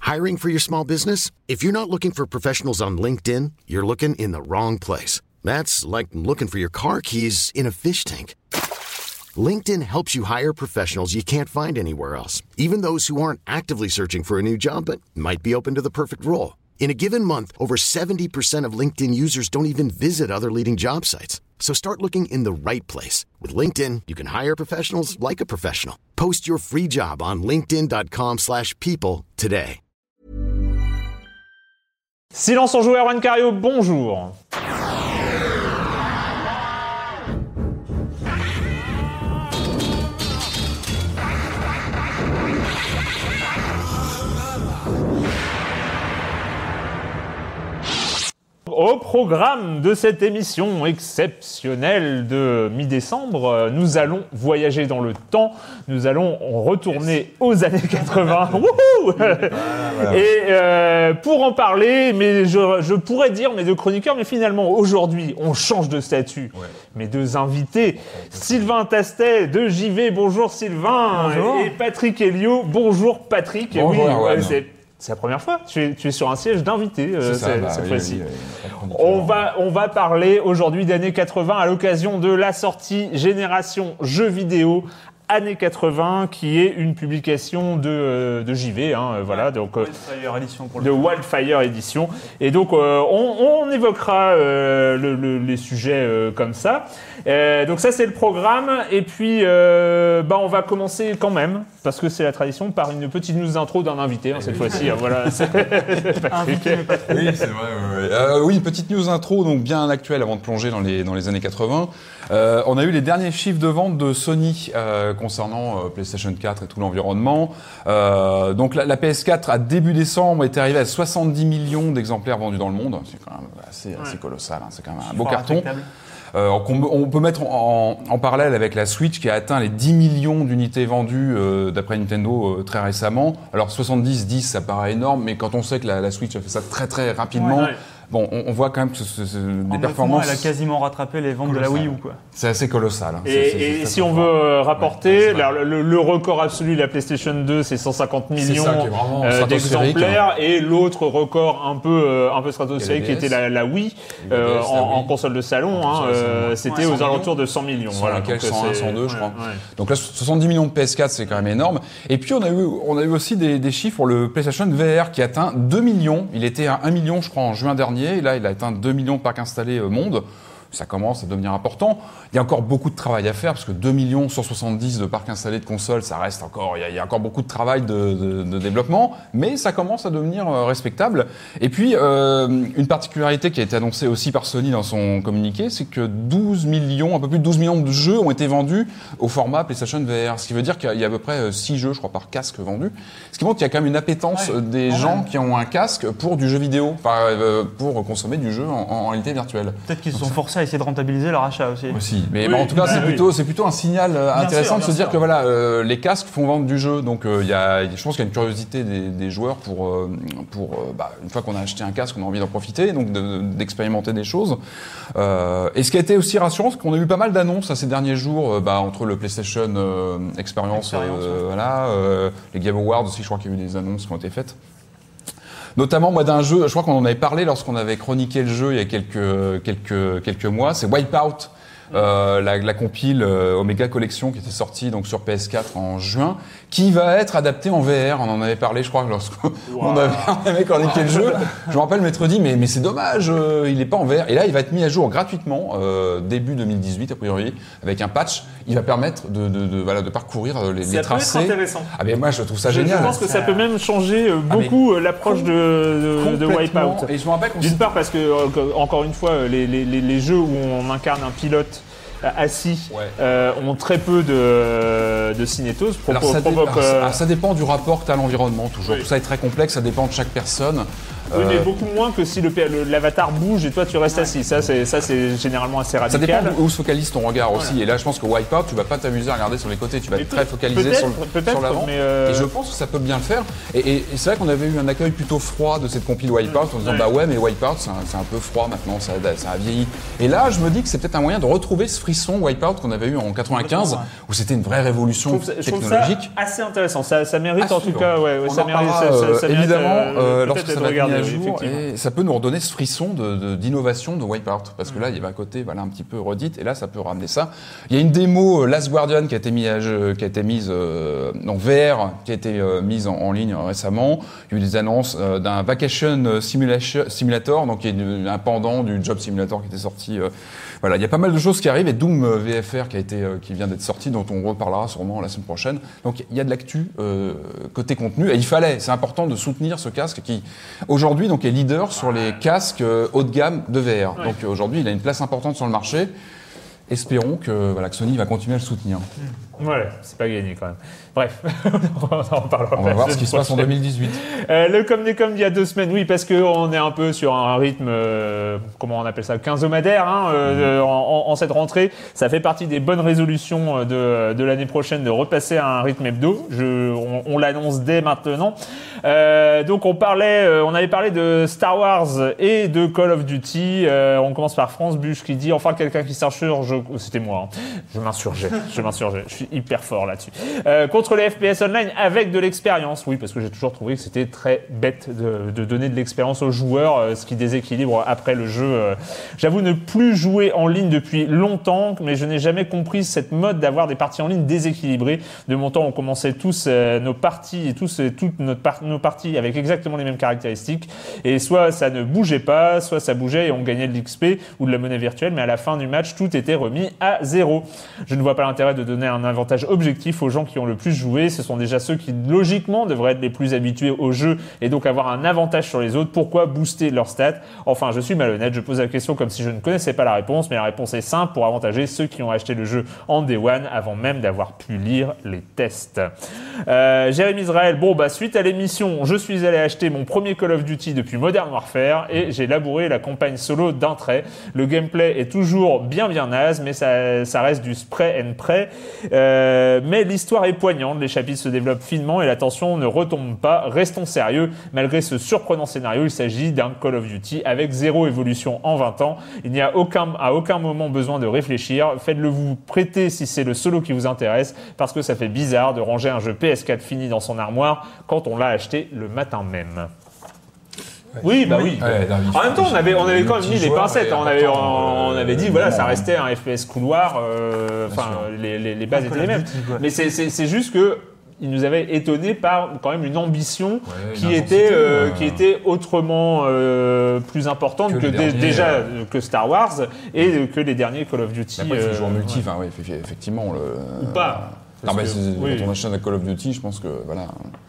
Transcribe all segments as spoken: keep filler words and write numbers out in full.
Hiring for your small business? If you're not looking for professionals on LinkedIn, you're looking in the wrong place. That's like looking for your car keys in a fish tank. LinkedIn helps you hire professionals you can't find anywhere else, even those who aren't actively searching for a new job but might be open to the perfect role. In a given month, over seventy percent of LinkedIn users don't even visit other leading job sites. So start looking in the right place. With LinkedIn, you can hire professionals like a professional. Post your free job on linkedin dot com slash people today. Silence en joueur, Juan Cario, bonjour. Au programme de cette émission exceptionnelle de mi-décembre, nous allons voyager dans le temps, nous allons retourner yes. aux années quatre-vingts. Wouhou voilà, voilà. Et euh, pour en parler, mais je, je pourrais dire mes deux chroniqueurs, mais finalement aujourd'hui on change de statut. Ouais. Mes deux invités, Sylvain Tastet de J V, bonjour Sylvain, bonjour. Et Patrick Helio, bonjour Patrick. Bonjour, oui, ouais, c'est C'est la première fois. Tu es, tu es sur un siège d'invité euh, ça, bah, cette oui, fois-ci. Oui, oui, on va, on va parler aujourd'hui d'années quatre-vingts à l'occasion de la sortie Génération Jeux vidéo années quatre-vingts, qui est une publication de, de J V, hein, voilà, donc Wildfire Edition pour le de Wildfire Edition. Et donc euh, on, on évoquera euh, le, le, les sujets euh, comme ça. Euh, donc ça c'est le programme. Et puis euh, bah on va commencer quand même, parce que c'est la tradition, par une petite news intro d'un invité hein, cette oui. fois-ci. Hein, voilà. C'est invité, mais pas trop. Oui, c'est vrai. Ouais, ouais. Euh, oui, petite news intro, donc bien actuelle avant de plonger dans les dans les années quatre-vingts. Euh, on a eu les derniers chiffres de vente de Sony euh, concernant euh, PlayStation quatre et tout l'environnement. Euh, donc la, la P S quatre à début décembre était arrivée à soixante-dix millions d'exemplaires vendus dans le monde. C'est quand même assez, assez colossal. Hein. C'est quand même un beau carton. Euh, on, on peut mettre en, en, en parallèle avec la Switch qui a atteint les dix millions d'unités vendues euh, d'après Nintendo euh, très récemment. Alors soixante-dix, dix, ça paraît énorme, mais quand on sait que la, la Switch a fait ça très très rapidement, ouais, ouais. Bon, on, on voit quand même que ce, ce, ce, des performances. Elle a quasiment rattrapé les ventes colossal. de la Wii U, quoi. C'est assez colossal. Hein. Et, c'est, c'est, et c'est si on veut euh, rapporter, ouais, le, le, le record absolu de la PlayStation deux, c'est cent cinquante millions euh, d'exemplaires, et l'autre record un peu euh, un peu stratosphérique, qui était la, la Wii, euh, en, en console de salon, hein, euh, c'était ouais, aux alentours de cent millions. Voilà, donc cent un, cent deux, je crois. Ouais, ouais. Donc là, soixante-dix millions de P S quatre, c'est quand même énorme. Et puis on a eu on a eu aussi des, des chiffres pour le PlayStation V R qui atteint deux millions. Il était à un million, je crois, en juin dernier, et là, il a atteint deux millions de parcs installés au monde. Ça commence à devenir important. Il y a encore beaucoup de travail à faire, parce que deux millions cent soixante-dix de parcs installés de consoles, ça reste encore, il y a, il y a encore beaucoup de travail de, de, de développement, mais ça commence à devenir respectable. Et puis, euh, une particularité qui a été annoncée aussi par Sony dans son communiqué, c'est que douze millions, un peu plus de douze millions de jeux ont été vendus au format PlayStation V R, ce qui veut dire qu'il y a à peu près six jeux, je crois, par casque vendus. Ce qui montre qu'il y a quand même une appétence ouais, des gens même. qui ont un casque pour du jeu vidéo, pour consommer du jeu en, en réalité virtuelle. Peut-être qu'ils se sont forcés à essayer de rentabiliser leur achat aussi. Aussi. Mais oui, bah, en tout cas, bah, c'est, oui. plutôt, c'est plutôt un signal euh, intéressant sûr, de se dire sûr. que voilà, euh, les casques font vendre du jeu. Donc, euh, y a, je pense qu'il y a une curiosité des, des joueurs pour, euh, pour euh, bah, une fois qu'on a acheté un casque, on a envie d'en profiter, donc de, d'expérimenter des choses. Euh, et ce qui a été aussi rassurant, c'est qu'on a eu pas mal d'annonces à ces derniers jours, euh, bah, entre le PlayStation euh, Experience, Experience euh, ouais. voilà, euh, les Game Awards aussi, je crois qu'il y a eu des annonces qui ont été faites. Notamment, moi, d'un jeu, je crois qu'on en avait parlé lorsqu'on avait chroniqué le jeu il y a quelques, quelques, quelques mois, c'est Wipeout. Euh, la, la compile euh, Omega Collection qui était sortie donc sur P S quatre en juin, qui va être adaptée en V R. On en avait parlé, je crois, lorsqu'on wow. avait, on avait chroniqué le jeu. Je me rappelle m'être dit, mais, mais c'est dommage, euh, il n'est pas en V R. Et là, il va être mis à jour gratuitement euh, début deux mille dix-huit, a priori, avec un patch. Il va permettre de, de, de, voilà, de parcourir les, les tracés. Ça peut être intéressant. Ah mais moi, je trouve ça je, génial. Je pense que ça, ça peut même changer beaucoup ah, l'approche de, de, de Wipeout. Et je me rappelle qu'on D'une part, parce que, euh, encore une fois, les, les, les, les jeux où on incarne un pilote assis ouais. euh, ont très peu de, de cinétose. Pro- alors, ça provoque, dé- euh... alors ça dépend du rapport que tu as à l'environnement, toujours. Oui. Tout ça est très complexe, ça dépend de chaque personne. Oui, euh... mais beaucoup moins que si le, le, l'avatar bouge et toi tu restes ouais. assis. Ça c'est, ça, c'est généralement assez radical. Ça dépend où se focalise ton regard aussi. Voilà. Et là, je pense que Wipeout, tu vas pas t'amuser à regarder sur les côtés, tu vas mais être très focalisé sur, le, sur l'avant. Euh... Et je pense que ça peut bien le faire. Et, et, et c'est vrai qu'on avait eu un accueil plutôt froid de cette compile Wipeout en disant ouais. bah ouais, mais Wipeout, c'est un, c'est un peu froid maintenant, ça, ça a vieilli. Et là, je me dis que c'est peut-être un moyen de retrouver ce frisson Wipeout qu'on avait eu en quatre-vingt-quinze, Ouais. où c'était une vraie révolution Je trouve, ça, je trouve technologique. ça assez intéressant. Ça, ça mérite À en tout suivre. cas, ouais, ouais, On ça en mérite, parlera, ça, ça, ça euh, mérite, évidemment, euh, euh, peut-être lorsque ça d'être va être mis regardé, à oui, jour, effectivement. et ça peut nous redonner ce frisson de, de- d'innovation de Wipeout, parce que là, il y avait un côté, voilà, un petit peu redite, et là, ça peut ramener ça. Il y a une démo euh, Last Guardian qui a été mise, à jeu- qui a été mise euh, en V R, qui a été euh, mise en, en ligne euh, récemment. Il y a eu des annonces euh, d'un Vacation Simulation, Simulator, donc qui est du- un pendant du Job Simulator qui était sorti. euh, voilà, il y a pas mal de choses qui arrivent, et Doom euh, V F R qui a été, euh, qui vient d'être sorti, dont on reparlera sûrement la semaine prochaine. Donc il y a de l'actu euh, côté contenu, et il fallait, c'est important de soutenir ce casque qui aujourd'hui donc est leader sur les casques euh, haut de gamme de V R. Ouais. Donc euh, aujourd'hui, il a une place importante sur le marché. Espérons que, voilà, que Sony va continuer à le soutenir. Ouais, c'est pas gagné quand même. Bref, on en reparlera. On va la voir ce semaine qui se passe en prochaine. deux mille dix-huit. Euh, le comme des comme il y a deux semaines, oui, parce qu'on est un peu sur un rythme, euh, comment on appelle ça, quinzomadaire, hein, euh, en, en cette rentrée. Ça fait partie des bonnes résolutions de, de l'année prochaine de repasser à un rythme hebdo. Je, on on l'annonce dès maintenant. Euh, donc on parlait, euh, on avait parlé de Star Wars et de Call of Duty. Euh, on commence par France Buche qui dit enfin quelqu'un qui s'insurge. C'était moi. Hein. Je m'insurgeais. Je m'insurgeais. Je suis hyper fort là-dessus. Euh, contre les F P S online avec de l'expérience. Oui, parce que j'ai toujours trouvé que c'était très bête de, de donner de l'expérience aux joueurs, euh, ce qui déséquilibre après le jeu. Euh. J'avoue ne plus jouer en ligne depuis longtemps, mais je n'ai jamais compris cette mode d'avoir des parties en ligne déséquilibrées. De mon temps, on commençait tous euh, nos parties et tous et toutes notre par- nos parties avec exactement les mêmes caractéristiques. Et soit ça ne bougeait pas, soit ça bougeait et on gagnait de l'X P ou de la monnaie virtuelle, mais à la fin du match, tout était remis à zéro. Je ne vois pas l'intérêt de donner un avantage objectif aux gens qui ont le plus joué. Ce sont déjà ceux qui, logiquement, devraient être les plus habitués au jeu et donc avoir un avantage sur les autres. Pourquoi booster leurs stats? Enfin, je suis malhonnête. Je pose la question comme si je ne connaissais pas la réponse, mais la réponse est simple pour avantager ceux qui ont acheté le jeu en Day One avant même d'avoir pu lire les tests. Euh, Jérémy Israël, bon, bah, suite à l'émission, je suis allé acheter mon premier Call of Duty depuis Modern Warfare et j'ai labouré la campagne solo d'un trait. Le gameplay est toujours bien bien naze, mais ça, ça reste du spray and pray. Euh, mais l'histoire est poignante, les chapitres se développent finement et la tension ne retombe pas. Restons sérieux, malgré ce surprenant scénario, il s'agit d'un Call of Duty avec zéro évolution en vingt ans. Il n'y a aucun, à aucun moment besoin de réfléchir. Faites-le vous prêter si c'est le solo qui vous intéresse, parce que ça fait bizarre de ranger un jeu P S quatre fini dans son armoire quand on l'a acheté le matin même. Oui, bah oui. Ouais, non, il En même temps, on avait, on avait quand même mis les multijoueur pincettes. est hein. On avait, on, important, on avait dit, euh, voilà, ça évidemment, restait un F P S couloir. euh, Enfin, sûr. les, les, les bases Un étaient Call les of mêmes. Duty, quoi. Mais c'est, c'est, c'est juste que il nous avait étonné par quand même une ambition Ouais, qui une était, intensité, euh, euh, qui était autrement euh, plus importante que que, les dé- derniers, déjà euh, euh, que Star Wars et que les derniers Call of Duty. Après, il faut euh, jouer en multi, ouais. enfin, oui, effectivement. Le... Ou pas. Non, Parce mais que- c'est- oui. quand on achète un Call of Duty, je pense que, voilà.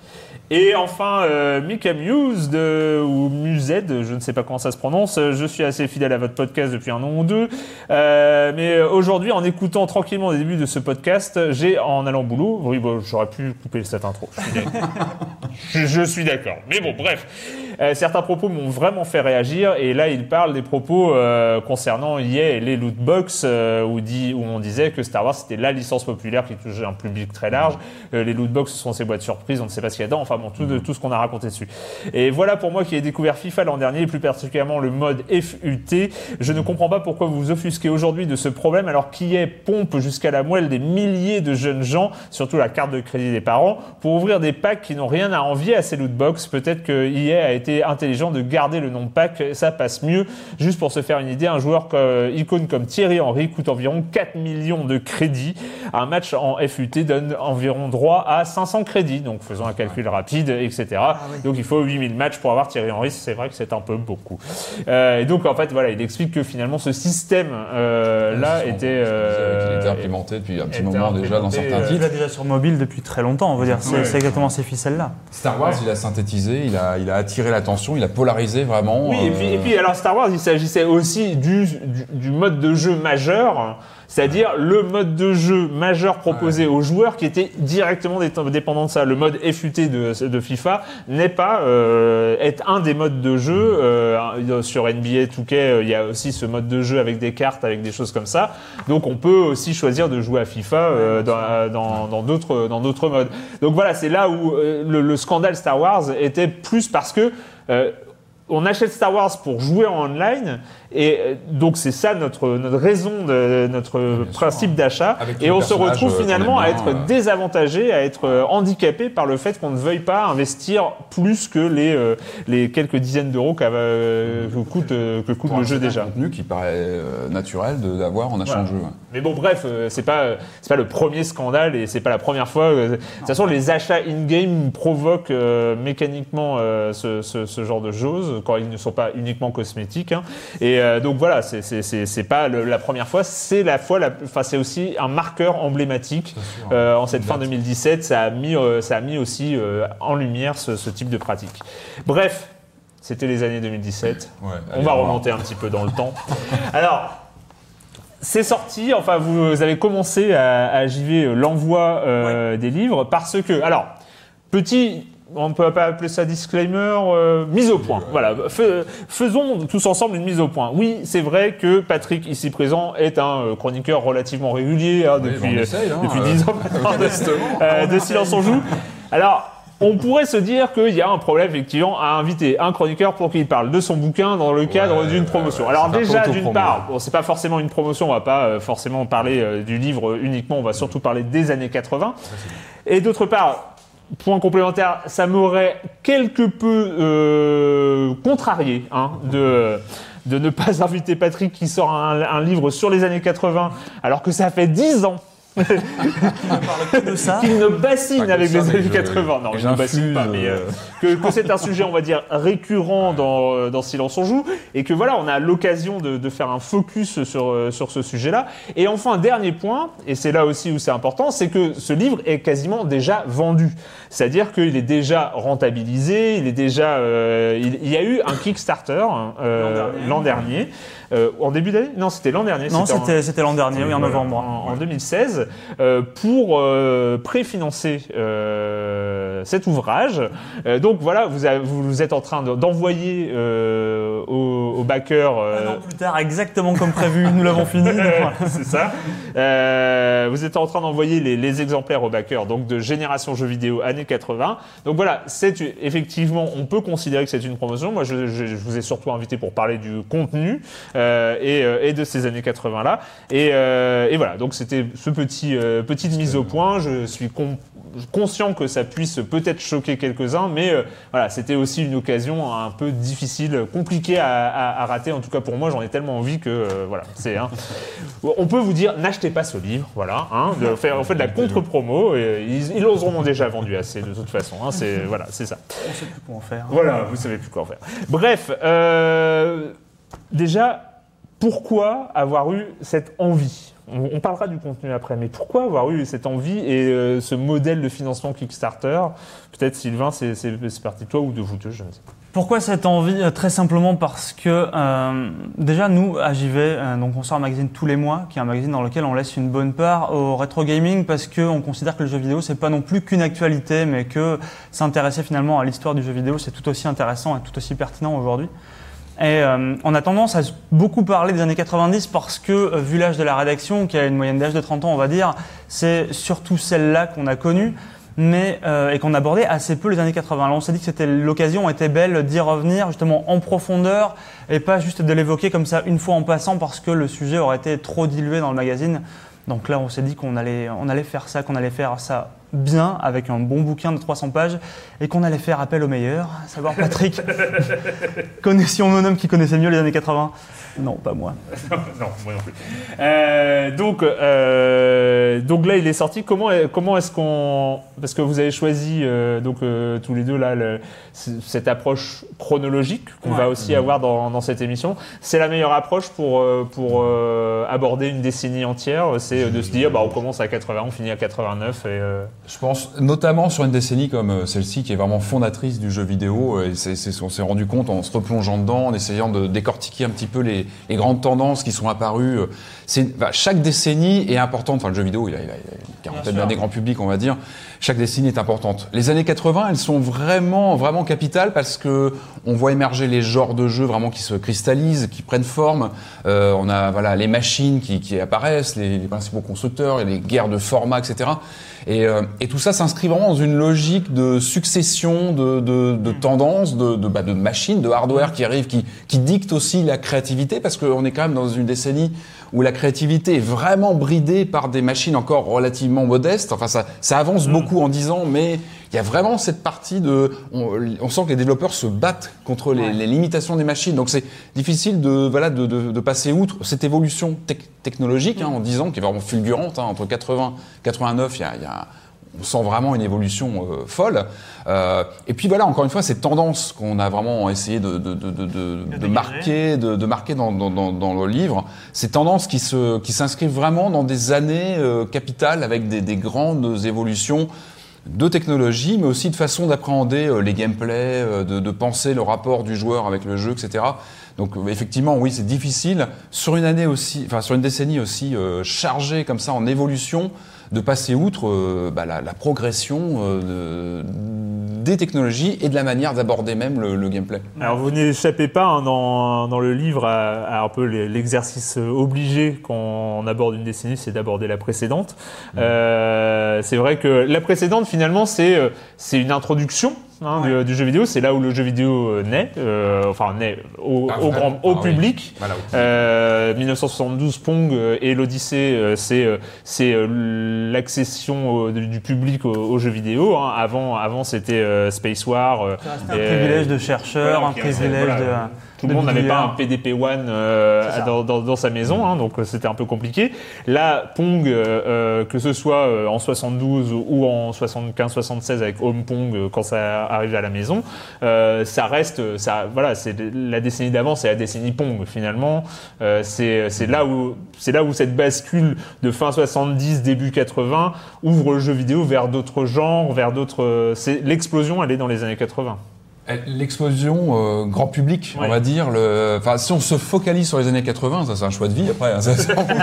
Et enfin, euh, Mika Muse de, ou Mused, je ne sais pas comment ça se prononce. Je suis assez fidèle à votre podcast depuis un an ou deux. Euh, mais aujourd'hui, en écoutant tranquillement les débuts de ce podcast, j'ai, en allant au boulot, oui, bon, j'aurais pu couper cette intro. Je suis d'accord. je, je suis d'accord. Mais bon, bref. Euh, certains propos m'ont vraiment fait réagir. Et là, il parle des propos euh, concernant E A et les lootbox, euh, où, dit, où on disait que Star Wars, c'était la licence populaire qui touchait un public très large. Euh, les lootbox, ce sont ces boîtes surprises, on ne sait pas ce qu'il y a dedans. Enfin, bon, tout, de, tout ce qu'on a raconté dessus. Et voilà pour moi qui ai découvert FIFA l'an dernier, et plus particulièrement le mode F U T. Je ne comprends pas pourquoi vous vous offusquez aujourd'hui de ce problème alors qu'E A pompe jusqu'à la moelle des milliers de jeunes gens, surtout la carte de crédit des parents, pour ouvrir des packs qui n'ont rien à envier à ces lootbox. Peut-être que E A a été intelligent de garder le nom pack, ça passe mieux. Juste pour se faire une idée, un joueur comme, icône comme Thierry Henry coûte environ quatre millions de crédits. Un match en F U T donne environ droit à cinq cents crédits, donc faisons un calcul rapide, et cetera. Ah oui. Donc il faut huit mille matchs pour avoir Thierry Henry, c'est vrai que c'est un peu beaucoup. Euh, et donc en fait, voilà, il explique que finalement ce système euh, là était... Euh, Il était implémenté depuis un petit était moment déjà dans implémenté, certains euh, Il titres. l'a déjà sur mobile depuis très longtemps, on va dire. C'est Ouais. c'est exactement ces ficelles-là. Star Wars, il a synthétisé, il a, il a attiré l'attention, il a polarisé vraiment. Oui, et puis, euh, et puis alors Star Wars, il s'agissait aussi du, du, du mode de jeu majeur, c'est-à-dire le mode de jeu majeur proposé aux joueurs qui était directement dé- dépendant de ça. Le mode F U T de, de FIFA n'est pas euh, est un des modes de jeu. Euh, sur N B A deux K, euh, il y a aussi ce mode de jeu avec des cartes, avec des choses comme ça. Donc on peut aussi choisir de jouer à FIFA euh, dans, dans, dans d'autres dans d'autres modes. Donc voilà, c'est là où euh, le, le scandale Star Wars était plus parce que euh, on achète Star Wars pour jouer en online, et euh, donc c'est ça notre notre raison de notre Bien principe sûr, d'achat, avec et tous on les se retrouve personnages, finalement euh, à qu'on être aime bien, euh. désavantagé, à être euh, handicapé par le fait qu'on ne veuille pas investir plus que les euh, les quelques dizaines d'euros qu'a- euh, que coûte euh, que coûte Pour le jeu accéder à déjà. un contenu qui paraît euh, naturel de- d'avoir en achetant Voilà. le jeu. ouais. Mais bon, bref, euh, c'est pas euh, c'est pas le premier scandale et c'est pas la première fois. euh, De toute façon, les achats in-game provoquent euh, mécaniquement euh, ce, ce, ce genre de choses quand ils ne sont pas uniquement cosmétiques. Hein. Et euh, donc voilà, c'est c'est c'est c'est pas le- la première fois, c'est la fois, la, enfin c'est aussi un marqueur emblématique euh, en cette fin deux mille dix-sept. Ça a mis euh, ça a mis aussi euh, en lumière ce, ce type de pratique. Bref, c'était les années deux mille dix-sept. Ouais, On allez, va au revoir. remonter un petit peu dans le temps. Alors. C'est sorti, enfin vous avez commencé à, à J V l'envoi euh, des livres parce que, alors, petit, on ne peut pas appeler ça disclaimer, euh, mise au point. Voilà, Fais- faisons tous ensemble une mise au point. Oui, c'est vrai que Patrick, ici présent, est un euh, chroniqueur relativement régulier hein, Oui, depuis, on essaye, hein, depuis euh, dix ans maintenant de, modestement. euh, de Silence on joue. Alors, on pourrait se dire qu'il y a un problème effectivement à inviter un chroniqueur pour qu'il parle de son bouquin dans le cadre Ouais, d'une ouais, promotion. ouais, Alors c'est un peu déjà, d'une autopromo. part, bon, c'est pas forcément une promotion, on va pas euh, forcément parler euh, du livre uniquement, on va surtout parler des années quatre-vingts. Et d'autre part, point complémentaire, ça m'aurait quelque peu euh, contrarié hein, de de ne pas inviter Patrick qui sort un, un livre sur les années quatre-vingts alors que ça fait dix ans de ça. qu'il ne bassine Pas avec comme ça, les mais années je- quatre-vingts. Non, et il ne bassine j'infuse, pas, mais euh, que, que c'est un sujet, on va dire, récurrent dans, euh, dans Silence on joue, et que voilà, on a l'occasion de, de faire un focus sur, euh, sur ce sujet-là. Et enfin, dernier point, et c'est là aussi où c'est important, c'est que ce livre est quasiment déjà vendu. C'est-à-dire qu'il est déjà rentabilisé, il est déjà, euh, il, il y a eu un Kickstarter euh, l'an dernier. Euh, en début d'année ? Non, c'était l'an dernier. Non, en- c'était c'était l'an dernier, oui, en voilà, novembre. En, en deux mille seize, euh, pour euh, préfinancer euh, cet ouvrage. Euh, donc voilà, vous, avez- vous êtes en train de- d'envoyer euh, aux, aux backers. euh, Un an plus tard, exactement comme prévu, nous l'avons fini. donc voilà. c'est ça. Euh, vous êtes en train d'envoyer les, les exemplaires aux backers, donc de Génération Jeux Vidéo années quatre-vingts. Donc voilà, c'est effectivement, on peut considérer que c'est une promotion. Moi, je, je, je vous ai surtout invité pour parler du contenu euh, et, euh, et de ces années quatre-vingts là. Et, euh, et voilà, donc c'était ce petit euh, petite mise au point. Je suis con- conscient que ça puisse peut-être choquer quelques-uns, mais euh, voilà, c'était aussi une occasion un peu difficile, compliquée à, à, à rater. En tout cas pour moi, j'en ai tellement envie que euh, voilà, c'est. Hein. On peut vous dire, n'achetez pas ce livre, voilà. Hein, de faire, on fait de la contre-promo. Et ils, ils les auront déjà vendu assez de toute façon. Hein, c'est voilà, c'est ça. On sait plus quoi en faire. Voilà, vous savez plus quoi en faire. Bref, euh, déjà, pourquoi avoir eu cette envie ? On, on parlera du contenu après, mais pourquoi avoir eu cette envie et euh, ce modèle de financement Kickstarter ? Peut-être Sylvain, c'est, c'est, c'est parti de toi ou de vous deux, je ne sais pas. Pourquoi cette envie ? Très simplement parce que euh, déjà nous à J V, euh, donc on sort un magazine tous les mois, qui est un magazine dans lequel on laisse une bonne part au rétro gaming parce que on considère que le jeu vidéo c'est pas non plus qu'une actualité, mais que s'intéresser finalement à l'histoire du jeu vidéo c'est tout aussi intéressant et tout aussi pertinent aujourd'hui. Et euh, on a tendance à beaucoup parler des années quatre-vingt-dix parce que, euh, vu l'âge de la rédaction, qui a une moyenne d'âge de trente ans, on va dire, c'est surtout celle-là qu'on a connue, mais euh, et qu'on abordait assez peu les années quatre-vingts. Alors on s'est dit que c'était l'occasion était belle d'y revenir justement en profondeur et pas juste de l'évoquer comme ça une fois en passant parce que le sujet aurait été trop dilué dans le magazine. Donc là, on s'est dit qu'on allait, on allait faire ça, qu'on allait faire ça bien avec un bon bouquin de trois cents pages et qu'on allait faire appel aux meilleurs, à savoir Patrick. Connaissions un homme qui connaissait mieux les années quatre-vingts ? Non, pas moi. Non, moi non plus. Euh, donc, euh, donc là, il est sorti. Comment, comment est-ce qu'on... Parce que vous avez choisi, euh, donc, euh, tous les deux, là, le, cette approche chronologique qu'on Ouais. va aussi mmh. avoir dans, dans cette émission. C'est la meilleure approche pour, pour euh, aborder une décennie entière. C'est de se dire, bah, on commence à quatre-vingts, on finit à quatre-vingt-neuf. Et, euh... Je pense notamment sur une décennie comme celle-ci qui est vraiment fondatrice du jeu vidéo. Et c'est, c'est, on s'est rendu compte en se replongeant dedans, en essayant de décortiquer un petit peu les, les grandes tendances qui sont apparues. C'est, bah, chaque décennie est importante. Enfin, le jeu vidéo, il a, il a, il a une quarantaine d'années grand public, on va dire. Chaque décennie est importante. Les années quatre-vingts, elles sont vraiment, vraiment capitales parce que on voit émerger les genres de jeux vraiment qui se cristallisent, qui prennent forme. Euh, on a voilà les machines qui, qui apparaissent, les, les principaux constructeurs, et les guerres de format, et cetera. Et, euh, et tout ça s'inscrit vraiment dans une logique de succession de, de, de tendances, de, de, bah, de machines, de hardware qui arrivent, qui, qui dictent aussi la créativité, parce qu'on est quand même dans une décennie où la créativité est vraiment bridée par des machines encore relativement modestes. Enfin, ça, ça avance mmh. beaucoup en dix ans, mais il y a vraiment cette partie de... On, on sent que les développeurs se battent contre les, ouais. les limitations des machines. Donc, c'est difficile de, voilà, de, de, de passer outre cette évolution te- technologique, mmh. hein, en dix ans, qui est vraiment fulgurante. Hein, entre quatre-vingts et quatre-vingt-neuf, il y a... Il y a on sent vraiment une évolution euh, folle. Euh, et puis voilà, encore une fois, cette tendance qu'on a vraiment essayé de, de, de, de, de, de marquer, de, de marquer dans, dans, dans, dans le livre, ces tendances qui, se, qui s'inscrivent vraiment dans des années euh, capitales avec des, des grandes évolutions de technologie, mais aussi de façon d'appréhender euh, les gameplays, euh, de, de penser le rapport du joueur avec le jeu, et cetera. Donc euh, effectivement, oui, c'est difficile sur une année aussi, enfin sur une décennie aussi euh, chargée comme ça en évolution, de passer outre euh, bah, la, la progression euh, de, des technologies et de la manière d'aborder même le, le gameplay. Alors vous n'échappez pas hein, dans, dans le livre à, à un peu l'exercice obligé quand on aborde une décennie, c'est d'aborder la précédente. Mmh. Euh, c'est vrai que la précédente finalement c'est, c'est une introduction hein, ouais. du, du jeu vidéo, c'est là où le jeu vidéo naît, euh, enfin naît au, ah, au, grand, au ah, public. Oui. Voilà, euh, dix-neuf cent soixante-douze, Pong et l'Odyssée, c'est, c'est l'accession au, du public aux, aux jeux vidéo. Hein. Avant, avant c'était euh, Space War. Euh, un et, privilège de chercheur, voilà, un privilège voilà, de... Tout le monde n'avait pas un P D P un euh, dans, dans, dans sa maison, hein, donc c'était un peu compliqué. Là, Pong, euh, que ce soit euh, en soixante-douze ou en soixante-quinze soixante-seize avec Home Pong euh, quand ça arrive à la maison, euh, ça reste, ça, voilà, c'est la décennie d'avant, c'est la décennie Pong finalement. Euh, c'est, c'est là où, c'est là où cette bascule de fin soixante-dix, début quatre-vingts ouvre le jeu vidéo vers d'autres genres, vers d'autres. C'est, l'explosion, elle est dans les années quatre-vingts. L'explosion euh, grand public, ouais. on va dire. Le, enfin, si on se focalise sur les années quatre-vingts, ça c'est un choix de vie. Après, hein, ça,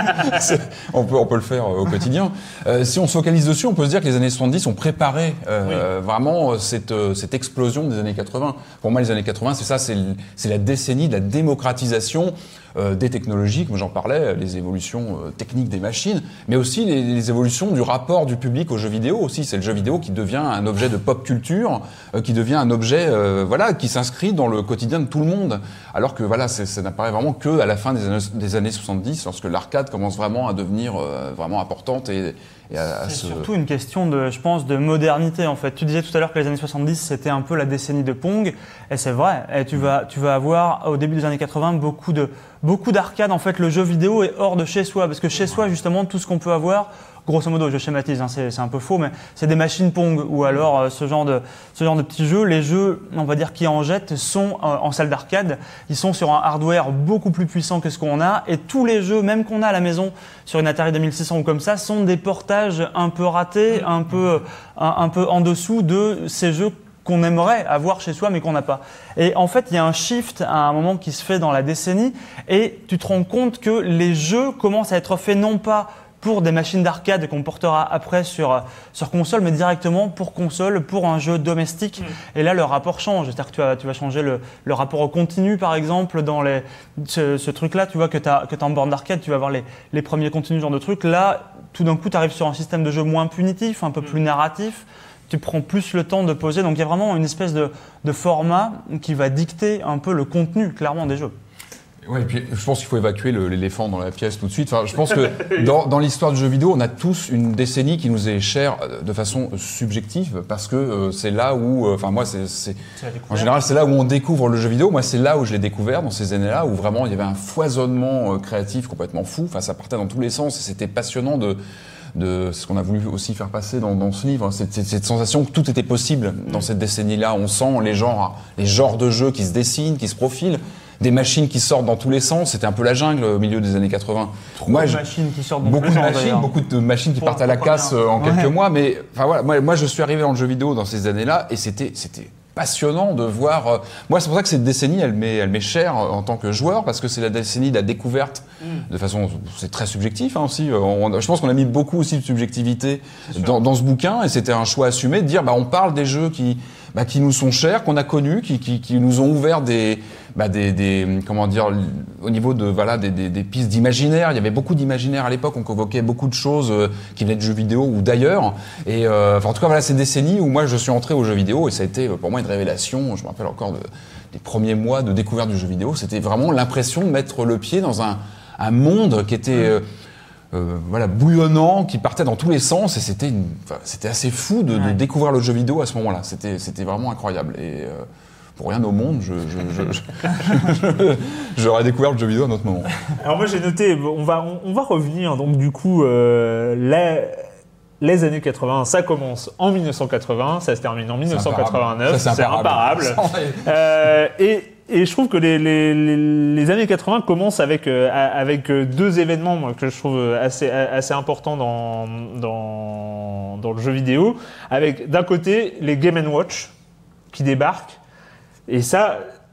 on peut on peut le faire au quotidien. Euh, si on se focalise dessus, on peut se dire que les années soixante-dix ont préparé euh, oui. vraiment cette cette explosion des années quatre-vingts. Pour moi, les années quatre-vingts, c'est ça, c'est c'est la décennie de la démocratisation euh, des technologies, comme j'en parlais, les évolutions euh, techniques des machines, mais aussi les, les évolutions du rapport du public aux jeux vidéo. Aussi, c'est le jeu vidéo qui devient un objet de pop culture, euh, qui devient un objet euh, voilà, qui s'inscrit dans le quotidien de tout le monde. Alors que voilà, c'est, ça n'apparaît vraiment que à la fin des années, des années soixante-dix, lorsque l'arcade commence vraiment à devenir euh, vraiment importante et, et à, à c'est se... surtout une question de, je pense, de modernité en fait. Tu disais tout à l'heure que les années soixante-dix c'était un peu la décennie de Pong, et c'est vrai. Et tu vas, tu vas avoir au début des années quatre-vingts beaucoup de, beaucoup d'arcades. En fait, le jeu vidéo est hors de chez soi, parce que chez soi justement tout ce qu'on peut avoir. Grosso modo, je schématise, hein, c'est, c'est un peu faux, mais c'est des machines Pong ou alors euh, ce genre de ce genre de petits jeux. Les jeux, on va dire, qui en jettent sont euh, en salle d'arcade. Ils sont sur un hardware beaucoup plus puissant que ce qu'on a, et tous les jeux, même qu'on a à la maison sur une Atari deux mille six cents ou comme ça, sont des portages un peu ratés, un peu un, un peu en dessous de ces jeux qu'on aimerait avoir chez soi mais qu'on n'a pas. Et en fait, il y a un shift à un moment qui se fait dans la décennie, et tu te rends compte que les jeux commencent à être faits non pas pour des machines d'arcade qu'on portera après sur, sur console, mais directement pour console, pour un jeu domestique. Mmh. Et là, le rapport change. C'est-à-dire que tu vas, tu vas changer le, le rapport au continu, par exemple, dans les, ce, ce truc-là, tu vois, que tu as que tu as en borne d'arcade, tu vas avoir les, les premiers contenus, ce genre de trucs. Là, tout d'un coup, tu arrives sur un système de jeu moins punitif, un peu mmh. plus narratif. Tu prends plus le temps de poser. Donc, il y a vraiment une espèce de, de format qui va dicter un peu le contenu, clairement, des jeux. Ouais, et puis je pense qu'il faut évacuer le, l'éléphant dans la pièce tout de suite. Enfin, je pense que dans, dans l'histoire du jeu vidéo, on a tous une décennie qui nous est chère de façon subjective, parce que euh, c'est là où, enfin euh, moi, c'est, c'est, c'est en général, c'est là où on découvre le jeu vidéo. Moi, c'est là où je l'ai découvert, dans ces années-là, où vraiment il y avait un foisonnement euh, créatif complètement fou. Enfin, ça partait dans tous les sens et c'était passionnant de. De ce qu'on a voulu aussi faire passer dans, dans ce livre, cette, cette, cette sensation que tout était possible dans cette décennie-là. On sent les genres, les genres de jeux qui se dessinent, qui se profilent, des machines qui sortent dans tous les sens. C'était un peu la jungle au milieu des années quatre-vingts. Trop moi, de machines qui sortent dans beaucoup tous les de sens, machines, d'ailleurs. beaucoup de machines qui pour, partent à la casse bien. en quelques ouais. mois. Mais enfin voilà, moi, moi je suis arrivé dans le jeu vidéo dans ces années-là et c'était, c'était passionnant de voir. Euh, moi, c'est pour ça que cette décennie, elle m'est, elle m'est chère en tant que joueur, parce que c'est la décennie de la découverte. Mm. De façon, c'est très subjectif hein, aussi. On, je pense qu'on a mis beaucoup aussi de subjectivité dans, dans ce bouquin, et c'était un choix assumé de dire, bah, on parle des jeux qui bah, qui nous sont chers, qu'on a connus, qui, qui, qui nous ont ouvert des, bah, des, des, comment dire, au niveau de, voilà, des, des, des pistes d'imaginaire. Il y avait beaucoup d'imaginaire à l'époque, on convoquait beaucoup de choses euh, qui venaient de jeux vidéo ou d'ailleurs. Et, euh, enfin, en tout cas, voilà, ces décennies où moi, je suis entré aux jeux vidéo et ça a été pour moi une révélation. Je me rappelle encore de, des premiers mois de découverte du jeu vidéo. C'était vraiment l'impression de mettre le pied dans un, un monde qui était, euh, euh, voilà, bouillonnant, qui partait dans tous les sens et c'était, une, enfin, c'était assez fou de, ouais. de découvrir le jeu vidéo à ce moment-là. C'était, c'était vraiment incroyable. Et, euh, pour rien au monde, je, je, je, je, je, j'aurais découvert le jeu vidéo à un autre moment. Alors moi j'ai noté, on va, on, on va revenir, donc du coup, euh, les, les années quatre-vingts, ça commence en mille neuf cent quatre-vingts, ça se termine en mille neuf cent quatre-vingt-neuf, ça, c'est imparable. C'est imparable. euh, et, et je trouve que les, les, les, les années quatre-vingts commencent avec, euh, avec deux événements moi, que je trouve assez, assez importants dans, dans, dans le jeu vidéo, avec d'un côté les Game and Watch qui débarquent. Et ça,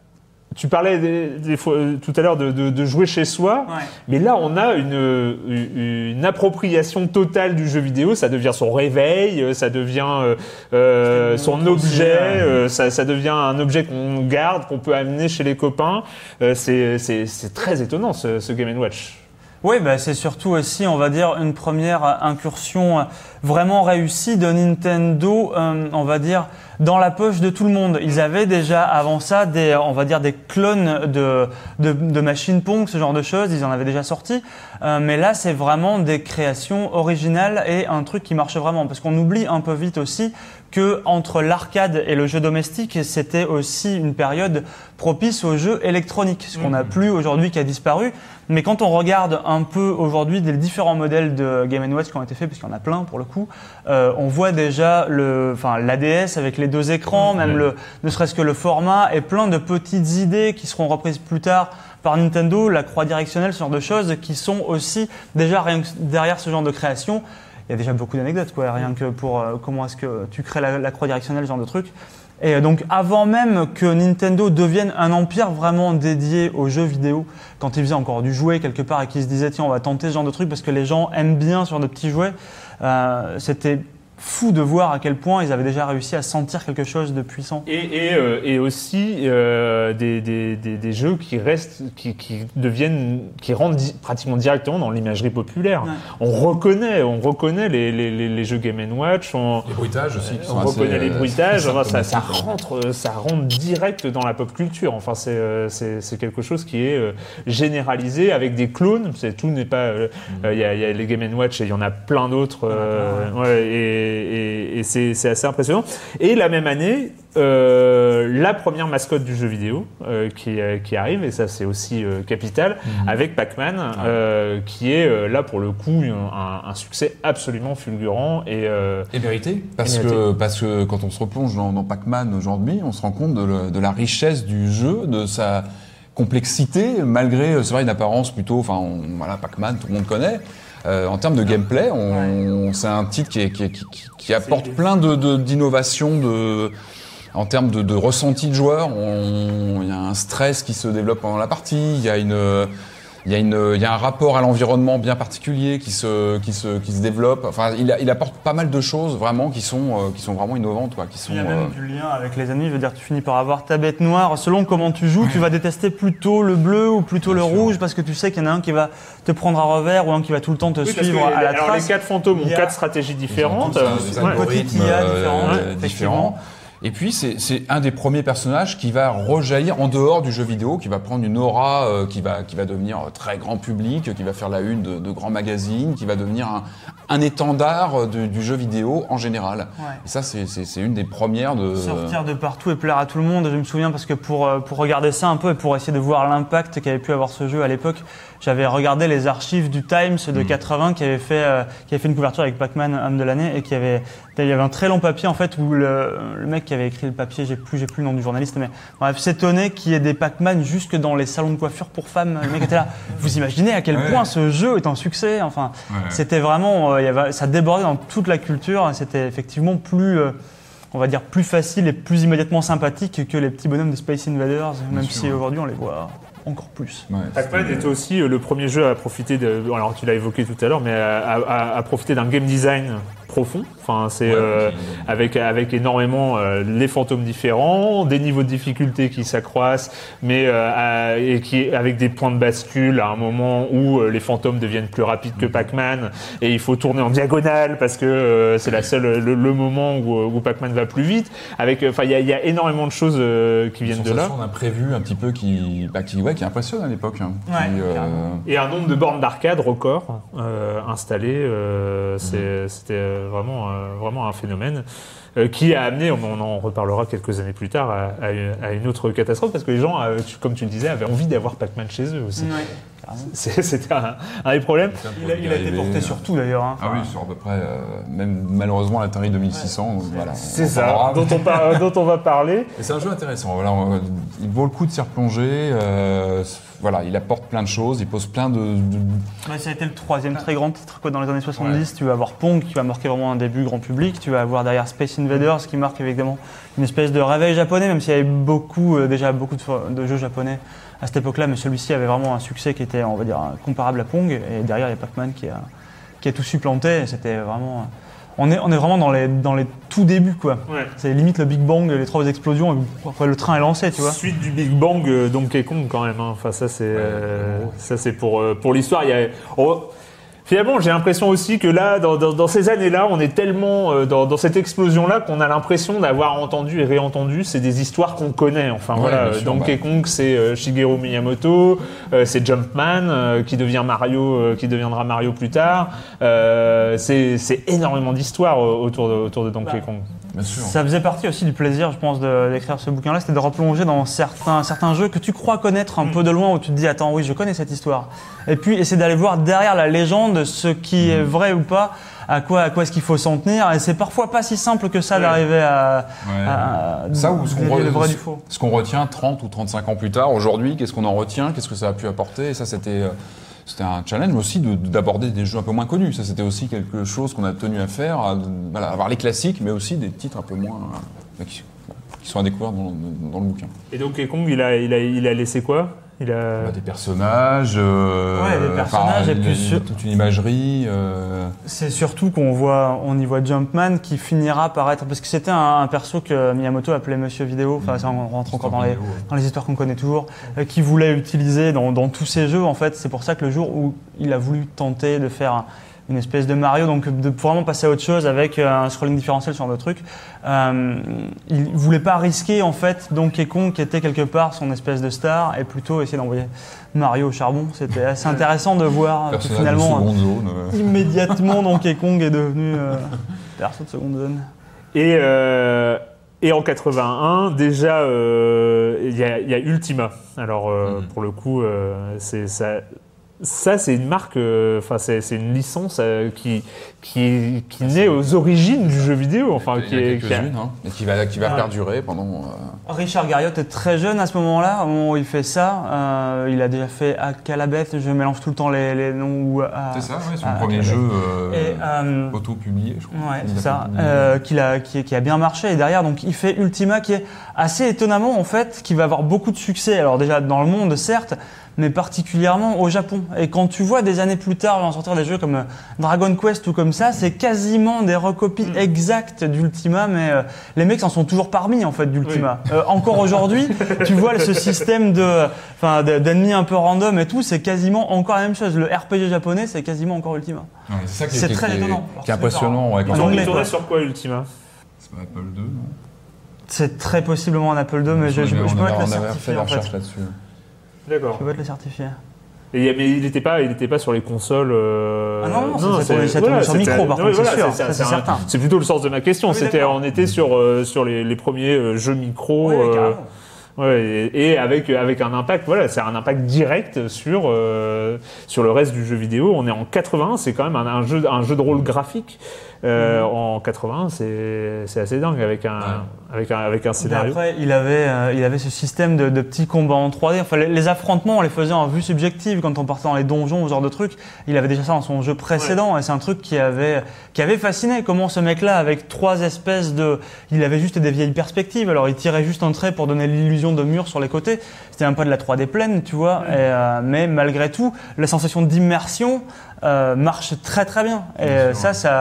tu parlais des, des fois, tout à l'heure de, de, de jouer chez soi, Ouais. mais là on a une, une, une appropriation totale du jeu vidéo, ça devient son réveil, ça devient euh, euh, son objet, euh, ça, ça devient un objet qu'on garde, qu'on peut amener chez les copains. Euh, c'est, c'est, c'est très étonnant ce, ce Game and Watch. Oui, bah, c'est surtout aussi, on va dire, une première incursion vraiment réussie de Nintendo, euh, on va dire, dans la poche de tout le monde. Ils avaient déjà avant ça des, on va dire, des clones de, de, de machines Pong, ce genre de choses. Ils en avaient déjà sorti. Euh, mais là, c'est vraiment des créations originales et un truc qui marche vraiment. Parce qu'on oublie un peu vite aussi que entre l'arcade et le jeu domestique, c'était aussi une période propice aux jeux électroniques, ce qu'on n'a plus aujourd'hui, qui a disparu. Mais quand on regarde un peu aujourd'hui les différents modèles de Game and Watch qui ont été faits, puisqu'il y en a plein pour le coup, euh, on voit déjà le, enfin l'A D S avec les deux écrans, même mmh. le, ne serait-ce que le format et plein de petites idées qui seront reprises plus tard par Nintendo, la croix directionnelle, ce genre de choses qui sont aussi déjà rien que derrière ce genre de création. Il y a déjà beaucoup d'anecdotes, quoi, rien que pour euh, comment est-ce que tu crées la, la croix directionnelle, ce genre de truc. Et donc, avant même que Nintendo devienne un empire vraiment dédié aux jeux vidéo, quand ils faisaient encore du jouet quelque part et qu'ils se disaient tiens, on va tenter ce genre de truc parce que les gens aiment bien ce genre de petits jouets, euh, c'était fou de voir à quel point ils avaient déjà réussi à sentir quelque chose de puissant. Et, et, euh, et aussi euh, des, des, des, des jeux qui restent, qui, qui deviennent, qui rentrent di- pratiquement directement dans l'imagerie populaire. Ouais. On reconnaît, on reconnaît les, les, les, les jeux Game and Watch. On, les bruitages aussi. On reconnaît assez, les bruitages. Enfin, ça, ça rentre, ça rentre direct dans la pop culture. Enfin, c'est, c'est, c'est quelque chose qui est euh, généralisé avec des clones. C'est, tout n'est pas. Il euh, mmh. euh, y, a, y a les Game and Watch et il y en a plein d'autres. Euh, ouais. Ouais, et, Et, et c'est, c'est assez impressionnant. Et la même année, euh, la première mascotte du jeu vidéo euh, qui, euh, qui arrive, et ça c'est aussi euh, capital, mmh. avec Pac-Man, euh, qui est euh, là pour le coup un, un succès absolument fulgurant et, euh, et vérité. Parce et que vérité. parce que quand on se replonge dans, dans Pac-Man aujourd'hui, on se rend compte de, le, de la richesse du jeu, de sa complexité, malgré c'est vrai une apparence plutôt, enfin on, voilà Pac-Man tout le monde connaît. Euh, en termes de gameplay, on, on, c'est un titre qui, est, qui, est, qui, qui apporte plein de, de, d'innovations de, en termes de, de ressenti de joueur. Il y a un stress qui se développe pendant la partie, il y a une, il y a une, il y a un rapport à l'environnement bien particulier qui se, qui se, qui se développe. Enfin, il, il apporte pas mal de choses vraiment qui sont, euh, qui sont vraiment innovantes, quoi. Qui sont. Il y a même euh... du lien avec les ennemis. Je veux dire, tu finis par avoir ta bête noire. Selon comment tu joues, tu vas détester plutôt le bleu ou plutôt bien le sûr. Rouge parce que tu sais qu'il y en a un qui va te prendre à revers ou un qui va tout le temps te oui, suivre à la alors trace. Les quatre fantômes ont quatre stratégies différentes. C'est un petite I A différent. Différent. Et puis, c'est, c'est un des premiers personnages qui va rejaillir en dehors du jeu vidéo, qui va prendre une aura, euh, qui va, qui va devenir très grand public, qui va faire la une de, de grands magazines, qui va devenir un, un étendard de, du jeu vidéo en général. Ouais. Et ça, c'est, c'est, c'est une des premières de... Sortir de partout et plaire à tout le monde. Je me souviens parce que pour, pour regarder ça un peu et pour essayer de voir l'impact qu'avait pu avoir ce jeu à l'époque, j'avais regardé les archives du Times de mmh. quatre-vingts qui avait fait, euh, qui avait fait une couverture avec Pac-Man, homme de l'année, et qui avait, il y avait un très long papier en fait où le, le mec qui avait écrit le papier, j'ai plus, j'ai plus le nom du journaliste, mais bref, s'étonnait qu'il y ait des Pac-Man jusque dans les salons de coiffure pour femmes. Le mec était là. Vous imaginez à quel ouais. point ce jeu est un succès. Enfin, ouais. c'était vraiment, euh, il y avait, ça débordait dans toute la culture. C'était effectivement plus, euh, on va dire, plus facile et plus immédiatement sympathique que les petits bonhommes de Space Invaders, même Bien si sûr. Aujourd'hui on les voit encore plus. Ouais, Pac-Man était aussi le premier jeu à profiter de, alors tu l'as évoqué tout à l'heure, mais à, à, à profiter d'un game design profond. Enfin, c'est Ouais, euh, qui- avec avec énormément euh, les fantômes différents, des niveaux de difficulté qui s'accroissent, mais euh, à- et qui avec des points de bascule à un moment où euh, les fantômes deviennent plus rapides que Pac-Man et il faut tourner en diagonale parce que euh, c'est la seule le, le moment où, où Pac-Man va plus vite. Avec, enfin, il y a, il y a énormément de choses euh, qui viennent de là. On a prévu un petit peu qui, bah, qui, ouais, qui impressionne à l'époque. Hein. Ouais, Qui, euh, Et un nombre de bornes d'arcade record euh, installées, euh, c'est, c'était euh, vraiment, euh, vraiment un phénomène euh, qui a amené, on, on en reparlera quelques années plus tard, à, à une, à une autre catastrophe parce que les gens, euh, tu- comme tu le disais, avaient envie d'avoir Pac-Man chez eux aussi. Ouais, carrément. C'est- c'était un, un des problèmes. Il a, il a été porté sur tout d'ailleurs. Hein. Ah oui, sur à peu près, euh, même malheureusement l'Atari deux mille six cents. Voilà, C'est on en ça, parlera. dont on, par- dont on va parler. Et c'est un jeu intéressant. Voilà, on- il vaut le coup de s'y replonger. euh, voilà, il apporte plein de choses, il pose plein de. de- Ouais, ça a été le troisième très grand titre quoi, dans les années soixante-dix. Tu vas avoir Pong qui va marquer vraiment un début grand public. Tu vas avoir derrière Space Invaders qui marque évidemment une espèce de réveil japonais, même s'il y avait beaucoup, euh, déjà beaucoup de, fo- de jeux japonais à cette époque-là. Mais celui-ci avait vraiment un succès qui était, on va dire, comparable à Pong. Et derrière, il y a Pac-Man qui a, qui a tout supplanté. Et c'était vraiment. On est, on est vraiment dans les, dans les tout débuts, quoi. Ouais. C'est limite le Big Bang, les trois explosions, et après le train est lancé, tu vois. Suite du Big Bang, euh, Donkey Kong quand même. Hein. Enfin, ça c'est, euh, ça c'est pour euh, pour l'histoire. Il y a, on- Finalement, j'ai l'impression aussi que là, dans, dans, dans ces années-là, on est tellement euh, dans, dans cette explosion-là qu'on a l'impression d'avoir entendu et réentendu. C'est des histoires qu'on connaît. Enfin Ouais, voilà, bien sûr, Donkey bah. Kong, c'est euh, Shigeru Miyamoto, euh, c'est Jumpman euh, qui devient Mario, euh, qui deviendra Mario plus tard. Euh, c'est, c'est énormément d'histoires euh, autour de, autour de Donkey Bah. Kong. Bien sûr. Ça faisait partie aussi du plaisir, je pense, de- d'écrire ce bouquin-là, c'était de replonger dans certains, certains jeux que tu crois connaître un peu de loin, où tu te dis, attends, oui, je connais cette histoire. Et puis, essayer d'aller voir derrière la légende ce qui est vrai ou pas, à quoi, à quoi est-ce qu'il faut s'en tenir. Et c'est parfois pas si simple que ça Ouais. d'arriver à, Ouais. à- à Ça ou ce qu'on délier re- le vrai du faux. ce qu'on retient trente ou trente-cinq ans plus tard, aujourd'hui, qu'est-ce qu'on en retient, qu'est-ce que ça a pu apporter. Et ça, c'était, euh, c'était un challenge aussi de- d'aborder des jeux un peu moins connus. Ça, c'était aussi quelque chose qu'on a tenu à faire, à, voilà, avoir les classiques, mais aussi des titres un peu moins euh, qui, qui sont à découvrir dans, dans le bouquin. Et Donkey Kong, il a, il a, il a laissé quoi? Il a... Bah, des personnages, euh, Ouais, des personnages, enfin, et puis il- sur- toute une imagerie. euh, C'est surtout qu'on voit, on y voit Jumpman qui finira par être, parce que c'était un, un perso que Miyamoto appelait Monsieur Vidéo, enfin ça on rentre encore dans les, vidéo, ouais. dans les histoires qu'on connaît toujours, euh, qui voulait utiliser dans, dans tous ses jeux en fait. C'est pour ça que le jour où il a voulu tenter de faire un- une espèce de Mario, donc de vraiment passer à autre chose avec euh, un scrolling différentiel, ce genre de truc, euh, il voulait pas risquer en fait Donkey Kong qui était quelque part son espèce de star et plutôt essayer d'envoyer Mario au charbon. C'était assez intéressant de voir que personnage finalement de seconde zone. euh. immédiatement Donkey Kong est devenu euh, perso de seconde zone. Et, euh, et en quatre-vingt-un, déjà, euh, il y, a, il y a Ultima. Alors, euh, Mhm. pour le coup, euh, c'est ça. Ça, c'est une marque, enfin, c'est, c'est une licence euh, qui, qui, qui naît aux origines du jeu vidéo. Enfin, Il y en a qui est, qui a- quelques-unes, hein, et qui va, qui va Ouais. perdurer pendant. euh, Richard Garriott est très jeune à ce moment-là, au moment où il fait ça. Euh, il a déjà fait Akalabeth, je mélange tout le temps les, les noms. Ou, euh, C'est ça, ouais, son ah, premier ok. jeu euh, Et, euh, auto-publié, je crois. Ouais, Il c'est a ça, fait publier. euh, qu'il a, qui, qui a bien marché. Et derrière, donc, il fait Ultima, qui est assez étonnamment, en fait, qui va avoir beaucoup de succès. Alors déjà dans le monde, certes, mais particulièrement au Japon. Et quand tu vois des années plus tard, en sortir des jeux comme Dragon Quest ou comme ça, c'est quasiment des recopies Mm. exactes d'Ultima, mais euh, les mecs s'en sont toujours parmi, en fait, d'Ultima. Euh, encore aujourd'hui, tu vois ce système de, enfin, de- d'ennemis un peu random et tout, c'est quasiment encore la même chose. Le R P G japonais, c'est quasiment encore Ultima. Ouais, c'est ça qui, c'est qui- très qui est- étonnant. qui est Alors, c'est impressionnant. Ouais, quand En Ils on- ont anglais, tourné quoi. sur quoi, Ultima? C'est pas Apple deux, non C'est très possiblement un Apple deux, mais je, je, je on peux avait- mettre le on avait fait certifié, la en fait. recherche là-dessus. D'accord. Je peux mettre le certifié. Et, il y a- mais il n'était pas, il était pas sur les consoles. euh, Ah non, non, ça tournait- ça voilà, tournait sur c'était- micro, par ouais, contre, c'est voilà, sûr, c'est- ça, c'est un- certain. C'est plutôt le sens de ma question. Ah oui, C'était, d'accord. on était sur euh, sur les, les premiers euh, jeux micro. Oui, euh, carrément. Ouais, et, et avec avec un impact, voilà, c'est un impact direct sur euh, sur le reste du jeu vidéo. On est en quatre-vingt-un, c'est quand même un, un jeu un jeu de rôle graphique. Euh, Mhm. En quatre-vingt-un, c'est c'est assez dingue avec un Ouais. avec un avec un Mais scénario. après, il avait, euh, il avait ce système de, de petits combats en trois D. Enfin, les, les affrontements, on les faisait en vue subjective quand on partait dans les donjons, ce genre de trucs. Il avait déjà ça dans son jeu précédent, et c'est un truc qui avait, qui avait fasciné. Comment ce mec-là, avec trois espèces de, il avait juste des vieilles perspectives. Alors, il tirait juste un trait pour donner l'illusion de murs sur les côtés. C'était un peu de la trois D pleine, tu vois. Et, euh, mais malgré tout, la sensation d'immersion euh, marche très très bien. Et Bien euh, sûr. ça, ça.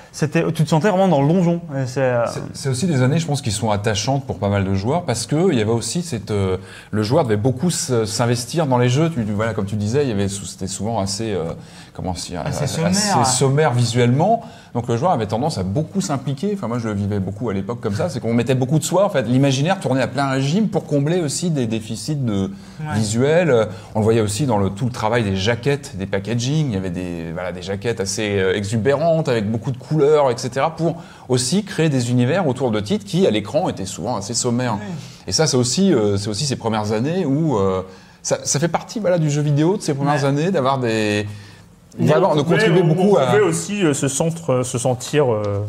c'était, tu te sentais vraiment dans le donjon. Et c'est, euh... c'est, c'est aussi des années, je pense, qui sont attachantes pour pas mal de joueurs parce que il y avait aussi cette, euh, le joueur devait beaucoup s'investir dans les jeux. Tu, voilà, comme tu disais, il y avait, c'était souvent assez, euh, comment dire, assez, assez sommaire, assez sommaire visuellement. Donc le joueur avait tendance à beaucoup s'impliquer. Enfin moi je le vivais beaucoup à l'époque comme ça, c'est qu'on mettait beaucoup de soi. En fait, l'imaginaire tournait à plein régime pour combler aussi des déficits de ouais. visuels. On le voyait aussi dans le tout le travail des jaquettes, des packaging. Il y avait des voilà des jaquettes assez exubérantes avec beaucoup de couleurs, et cetera. Pour aussi créer des univers autour de titres qui à l'écran étaient souvent assez sommaires. Ouais. Et ça c'est aussi euh, c'est aussi ces premières années où euh, ça, ça fait partie voilà du jeu vidéo de ces premières ouais. années d'avoir des Vraiment, de contribuer on, beaucoup on à. On pouvait aussi euh, se, centre, se sentir, euh,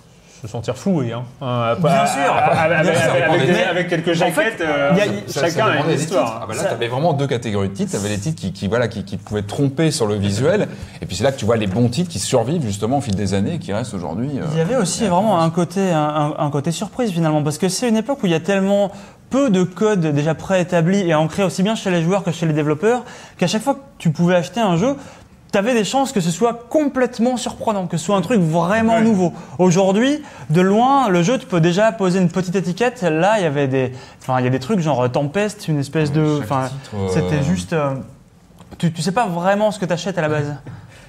se sentir floué, hein. Euh, bien pas, sûr. Avec, bien sûr, avec, avec, des, avec quelques jaquettes, en fait, euh, y a, ça, chacun ça a une histoire. Ah bah là, tu avais vraiment deux catégories de titres. Tu avais les titres qui, qui, voilà, qui, qui pouvaient tromper sur le visuel, et puis c'est là que tu vois les bons titres qui survivent justement au fil des années et qui restent aujourd'hui. Euh, il y avait aussi vraiment un côté, un, un côté surprise finalement, parce que c'est une époque où il y a tellement peu de code déjà préétabli et ancré aussi bien chez les joueurs que chez les développeurs, qu'à chaque fois que tu pouvais acheter un jeu, tu avais des chances que ce soit complètement surprenant, que ce soit un truc vraiment ouais. nouveau. Aujourd'hui, de loin, le jeu, tu peux déjà poser une petite étiquette. Là, il y avait des, enfin, il y a des trucs genre Tempest, une espèce ouais, de, enfin, euh... c'était juste, euh, tu, tu sais pas vraiment ce que t'achètes à la base.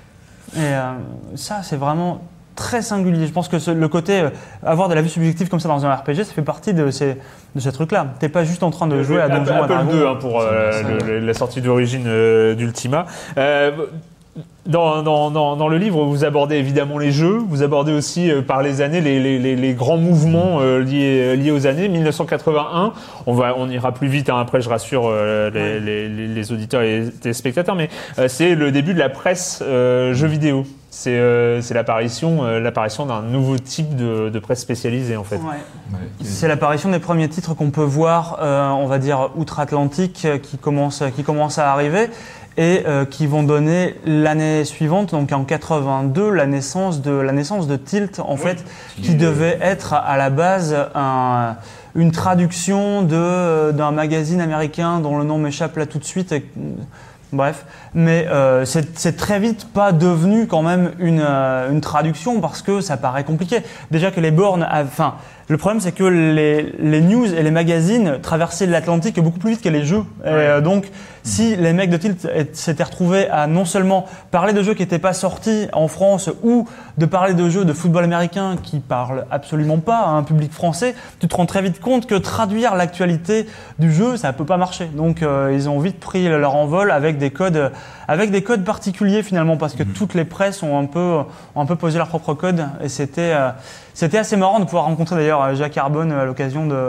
Et euh, ça, c'est vraiment très singulier. Je pense que ce, le côté euh, avoir de la vue subjective comme ça dans un R P G, ça fait partie de ces, de ces trucs-là. T'es pas juste en train de le jouer à Donjon Apple Dragon. deux hein, pour euh, le, le, la sortie d'origine euh, d'Ultima. Euh, Dans, dans, dans, dans le livre, vous abordez évidemment les jeux, vous abordez aussi euh, par les années les, les, les, les grands mouvements euh, liés, liés aux années. mille neuf cent quatre-vingt-un, on, va, on ira plus vite, hein, après je rassure euh, les, ouais. les, les, les auditeurs et les téléspectateurs, mais euh, c'est le début de la presse euh, jeux vidéo. C'est, euh, c'est l'apparition, euh, l'apparition d'un nouveau type de, de presse spécialisée en fait. Ouais. Ouais. C'est l'apparition des premiers titres qu'on peut voir, euh, on va dire outre-Atlantique, euh, qui commencent qui commence à arriver. Et euh, qui vont donner l'année suivante, donc en quatre-vingt-deux, la naissance de la naissance de Tilt, en oui. fait, qui devait être à la base un, une traduction de d'un magazine américain dont le nom m'échappe là tout de suite. Et, bref, mais euh, c'est, c'est très vite pas devenu quand même une euh, une traduction parce que ça paraît compliqué. Déjà que les bornes, enfin. Le problème, c'est que les, les news et les magazines traversaient l'Atlantique beaucoup plus vite que les jeux. Ouais. Et euh, donc, si les mecs de Tilt s'étaient retrouvés à non seulement parler de jeux qui n'étaient pas sortis en France ou de parler de jeux de football américain qui parlent absolument pas à un public français, tu te rends très vite compte que traduire l'actualité du jeu, ça peut pas marcher. Donc, euh, ils ont vite pris leur envol avec des codes, avec des codes particuliers finalement, parce que mmh. toutes les presses ont un peu, ont un peu posé leur propre code et c'était, euh, c'était assez marrant de pouvoir rencontrer d'ailleurs Jacques Arbonne à l'occasion de,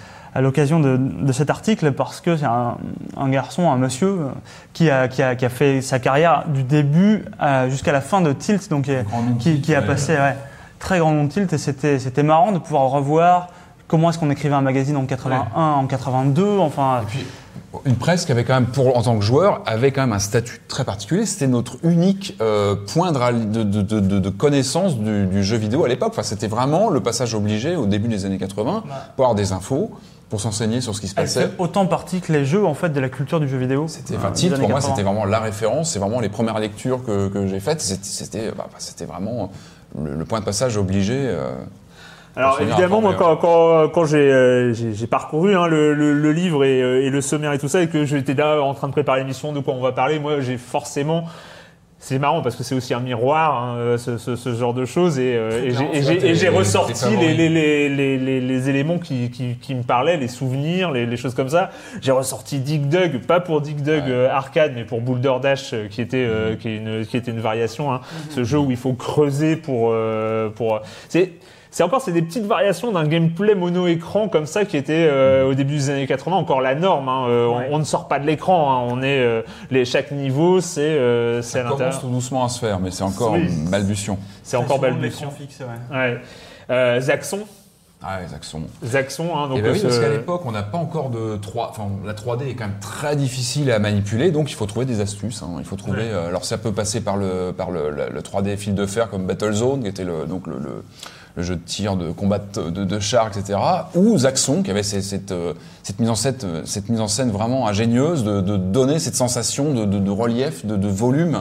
à l'occasion de, de cet article parce que c'est un, un garçon, un monsieur qui a, qui a, qui a fait sa carrière du début à, jusqu'à la fin de Tilt, donc qui, qui, qui a passé ouais, très grand nom de Tilt et c'était, c'était marrant de pouvoir revoir comment est-ce qu'on écrivait un magazine en quatre-vingt-un, ouais. en quatre-vingt-deux, enfin. Et puis, une presse qui avait quand même, pour, en tant que joueur, avait quand même un statut très particulier. C'était notre unique euh, point de, de, de, de, de connaissance du, du jeu vidéo à l'époque. Enfin, c'était vraiment le passage obligé au début des années quatre-vingts ouais. pour avoir des infos, pour s'enseigner sur ce qui se passait. Elle fait autant partie que les jeux en fait de la culture du jeu vidéo. C'était, enfin, Tilt pour moi, c'était vraiment la référence. C'est vraiment les premières lectures que, que j'ai faites. C'était, c'était, bah, c'était vraiment le, le point de passage obligé. Euh, Alors évidemment, moi, quand, quand, quand j'ai, euh, j'ai, j'ai parcouru hein, le, le, le livre et, euh, et le sommaire et tout ça, et que j'étais là en train de préparer l'émission, de quoi on va parler, moi j'ai forcément... C'est marrant parce que c'est aussi un miroir, hein, ce, ce, ce genre de choses, et, euh, et, j'ai, et, j'ai, et j'ai ressorti les, les, les, les, les, les éléments qui, qui, qui me parlaient, les souvenirs, les, les choses comme ça. J'ai ressorti Dig Dug, pas pour Dig Dug ouais. euh, arcade, mais pour Boulder Dash, euh, qui était euh, qui, est une, qui était une variation. Hein, mm-hmm. Ce jeu où il faut creuser pour euh, pour. C'est C'est encore c'est des petites variations d'un gameplay mono-écran comme ça qui était euh, au début des années quatre-vingts encore la norme. Hein. Euh, ouais. on, on ne sort pas de l'écran. Hein. On est euh, les chaque niveau c'est euh, c'est ça à l'intérieur. Ça commence tout doucement à se faire, mais c'est encore oui. balbutiant. C'est, c'est encore balbutiant. Fixe, ouais. Ouais. Euh, Zaxxon. Ah ouais, Zaxxon. Zaxxon, hein, donc. Et ben oui, ce... parce qu'à l'époque, on n'a pas encore de trois. Enfin, la trois D est quand même très difficile à manipuler, donc il faut trouver des astuces. Hein. Il faut trouver. Ouais. Euh, alors ça peut passer par le par le, le, le trois D fil de fer comme Battlezone, qui était le donc le, le le jeu de tir, de combat de, de, de chars, et cetera. Ou Zaxxon, qui avait cette, cette, cette, mise en scène, cette mise en scène vraiment ingénieuse de, de donner cette sensation de, de, de relief, de, de volume,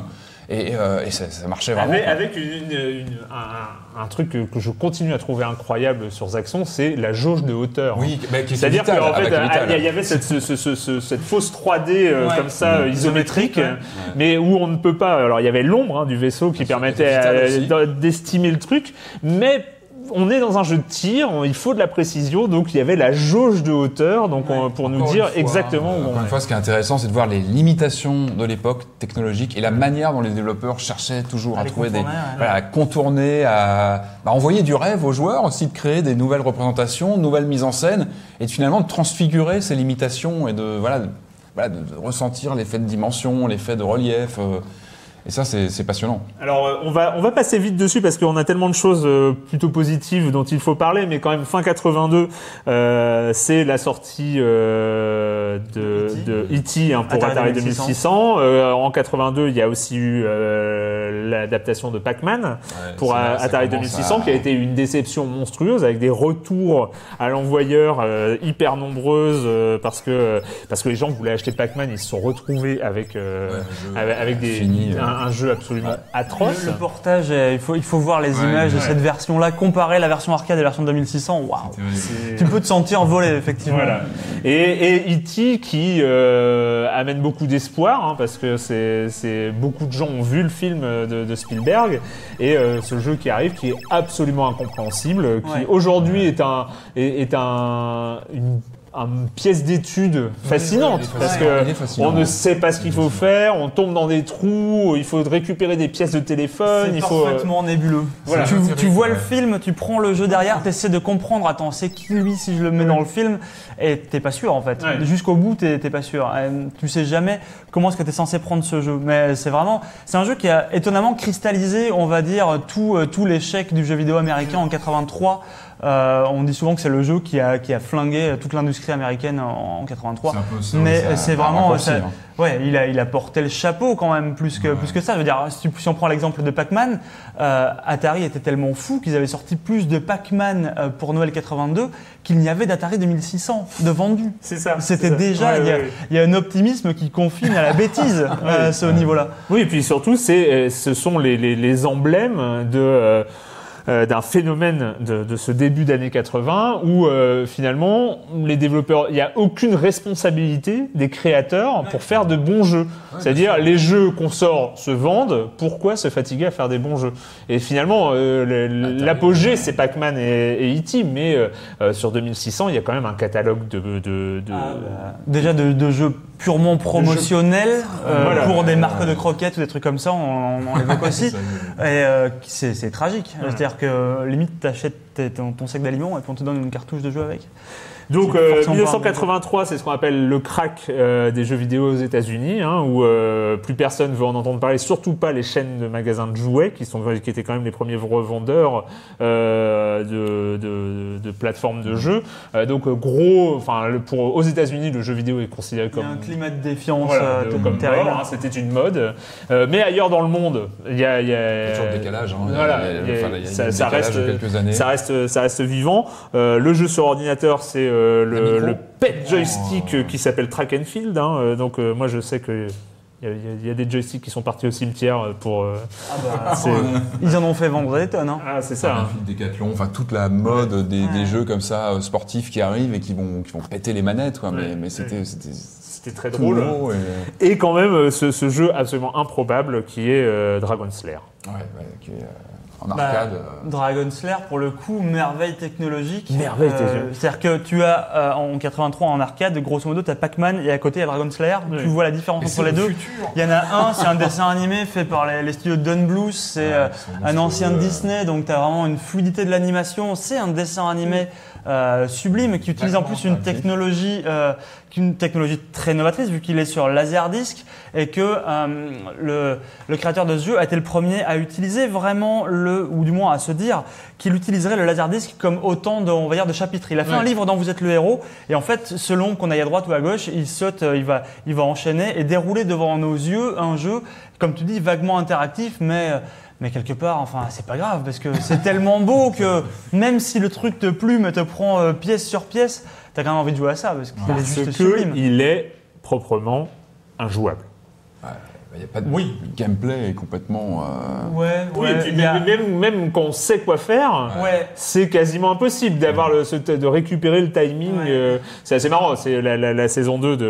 Et, euh, et ça, ça marchait vraiment. Avec, avec une, une, une, un, un truc que, que je continue à trouver incroyable sur Zaxxon, c'est la jauge de hauteur. Oui, bah, qui est c'est-à-dire vital, qu'en fait, vital. il y avait cette, ce, ce, ce, ce, cette fausse trois D euh, ouais. comme ça, mmh. isométrique, ouais. mais où on ne peut pas. Alors, il y avait l'ombre hein, du vaisseau qui Bien permettait sûr, euh, d'estimer le truc, mais on est dans un jeu de tir, il faut de la précision, donc il y avait la jauge de hauteur, donc ouais. on, pour nous Encore dire une fois, exactement où encore on une est. fois, ce qui est intéressant, c'est de voir les limitations de l'époque technologique et la manière dont les développeurs cherchaient toujours à, à trouver des, ouais. voilà, à contourner, à bah, envoyer du rêve aux joueurs, aussi de créer des nouvelles représentations, de nouvelles mises en scène, et de, finalement de transfigurer ces limitations et de voilà, de, voilà, de, de ressentir l'effet de dimension, l'effet de relief. Euh, Et ça, c'est, c'est passionnant. Alors, euh, on va on va passer vite dessus parce qu'on a tellement de choses euh, plutôt positives dont il faut parler, mais quand même fin quatre-vingt-deux, euh, c'est la sortie euh, de de E T hein, pour Atari Atari deux mille six cents. Euh, en quatre-vingt-deux, il y a aussi eu euh, l'adaptation de Pac-Man Ouais, pour là, Atari deux mille six cents, à... qui a été une déception monstrueuse avec des retours à l'envoyeur euh, hyper nombreuses euh, parce que parce que les gens voulaient acheter Pac-Man, ils se sont retrouvés avec euh, ouais, avec, avec des fini, un, un jeu absolument ouais. atroce. Le, le portage, il faut, il faut voir les ouais, images ouais. de cette version-là, comparer la version arcade et la version deux mille six cents. Waouh! Tu peux te sentir voler, effectivement. Voilà. Et, et E T qui euh, amène beaucoup d'espoir, hein, parce que c'est, c'est beaucoup de gens ont vu le film de, de Spielberg, et euh, ce jeu qui arrive, qui est absolument incompréhensible, qui ouais. aujourd'hui est un est, est un une une pièce d'étude fascinante, oui, parce que on ne sait pas ce qu'il faut faire, on tombe dans des trous, il faut récupérer des pièces de téléphone, c'est il faut parfaitement nébuleux. Voilà. Tu, terrible, tu vois ouais. le film, tu prends le jeu derrière, tu essaies de comprendre, attends, c'est qui lui si je le mets ouais. dans le film, et t'es pas sûr en fait. Ouais. Jusqu'au bout, t'es, t'es pas sûr. Et tu sais jamais comment est-ce que t'es censé prendre ce jeu. Mais c'est vraiment, c'est un jeu qui a étonnamment cristallisé, on va dire, tout, tout l'échec du jeu vidéo américain en quatre-vingt-trois. Euh, on dit souvent que c'est le jeu qui a, qui a flingué toute l'industrie américaine en, en quatre-vingt-trois. C'est un peu ça, mais ça, c'est ça vraiment, raccourci, ça, hein. ouais, il a, il a porté le chapeau quand même plus que, ouais. plus que ça. Je veux dire, si, si on prend l'exemple de Pac-Man, euh, Atari était tellement fou qu'ils avaient sorti plus de Pac-Man euh, pour Noël quatre-vingt-deux qu'il n'y avait d'Atari deux mille six cents de vendus. c'est ça. C'était c'est ça. déjà, ouais, il y, a, ouais. il y a un optimisme qui confine à la bêtise à ce ouais. niveau-là. Oui, et puis surtout, c'est, ce sont les, les, les emblèmes de, euh, euh, d'un phénomène de, de ce début d'années quatre-vingts où euh, finalement, les développeurs, il n'y a aucune responsabilité des créateurs pour faire de bons jeux. Ouais, c'est-à-dire, les jeux qu'on sort se vendent, pourquoi se fatiguer à faire des bons jeux? Et finalement, euh, le, l'apogée, c'est Pac-Man et, et E T, mais euh, sur deux mille six cents, il y a quand même un catalogue de... de, de ah, bah, déjà de, de jeux purement promotionnels euh, voilà. pour des marques de croquettes ou des trucs comme ça, on, on l'évoque aussi. Et euh, c'est, c'est tragique. Ouais. C'est-à-dire que limite, t'achètes ton, ton sac d'aliments et puis on te donne une cartouche de jeu avec. Donc euh, dix-neuf cent quatre-vingt-trois, c'est ce qu'on appelle le crack euh, des jeux vidéo aux États-Unis, hein, où euh, plus personne veut en entendre parler, surtout pas les chaînes de magasins de jouets qui sont qui étaient quand même les premiers revendeurs euh, de, de, de plateformes de jeux. Euh, donc gros, enfin pour aux États-Unis, le jeu vidéo est considéré comme il y a un climat de défiance voilà, euh, comme terrible. Hein, c'était une mode, euh, mais ailleurs dans le monde, il y a, il y a, il y a toujours le décalage. Hein, voilà, il y a, il y a, il y a, il y a ça, ça reste, de quelques années. ça reste, ça reste vivant. Euh, le jeu sur ordinateur, c'est euh, le, le pet joystick oh. qui s'appelle Track and Field. Hein. Donc euh, moi je sais que il y, y, y a des joysticks qui sont partis au cimetière pour. Euh, ah bah, c'est... Ils en ont fait vendre des tonnes. Hein. Ah c'est ça. Hein. Décathlon, enfin toute la mode des, ouais. des jeux comme ça euh, sportifs qui arrivent et qui vont qui vont péter les manettes. Quoi. Ouais. Mais, mais c'était, ouais. c'était c'était très drôle. Et... et quand même ce, ce jeu absolument improbable qui est euh, Dragon Slayer. Ouais, ouais, qui est, euh... en arcade. Bah, Dragon Slayer, pour le coup, merveille technologique. Merveille technologique. Euh, c'est-à-dire que tu as, euh, en quatre-vingt-trois en arcade, grosso modo, tu as Pac-Man et à côté, il y a Dragon Slayer. Oui. Tu vois la différence et entre les deux. Futur. Il y en a un, c'est un dessin animé fait par les, les studios de Don Bluth. C'est ouais, euh, un ancien de Disney, donc tu as vraiment une fluidité de l'animation. C'est un dessin animé euh, sublime qui utilise en plus une technologie, euh, une technologie très novatrice vu qu'il est sur Laserdisc et que euh, le, le créateur de ce jeu a été le premier à utiliser vraiment le, ou du moins à se dire qu'il utiliserait le Laserdisc comme autant de, on va dire, de chapitres. Il a fait ouais. un livre dont vous êtes le héros et en fait, selon qu'on aille à droite ou à gauche, il saute, il va, il va enchaîner et dérouler devant nos yeux un jeu, comme tu dis, vaguement interactif, mais Mais quelque part, enfin, c'est pas grave parce que c'est tellement beau que même si le truc te plume, te prend euh, pièce sur pièce, t'as quand même envie de jouer à ça parce qu'il parce est juste que sublime. Il est proprement injouable. Ouais. Il n'y a pas de Oui. le gameplay est complètement. Euh... Ouais, Oui, ouais, et puis il y a- même, même quand on sait quoi faire, Ouais. c'est quasiment impossible d'avoir le, ce- de récupérer le timing. Ouais. euh, c'est assez marrant. C'est la, la, la saison deux de,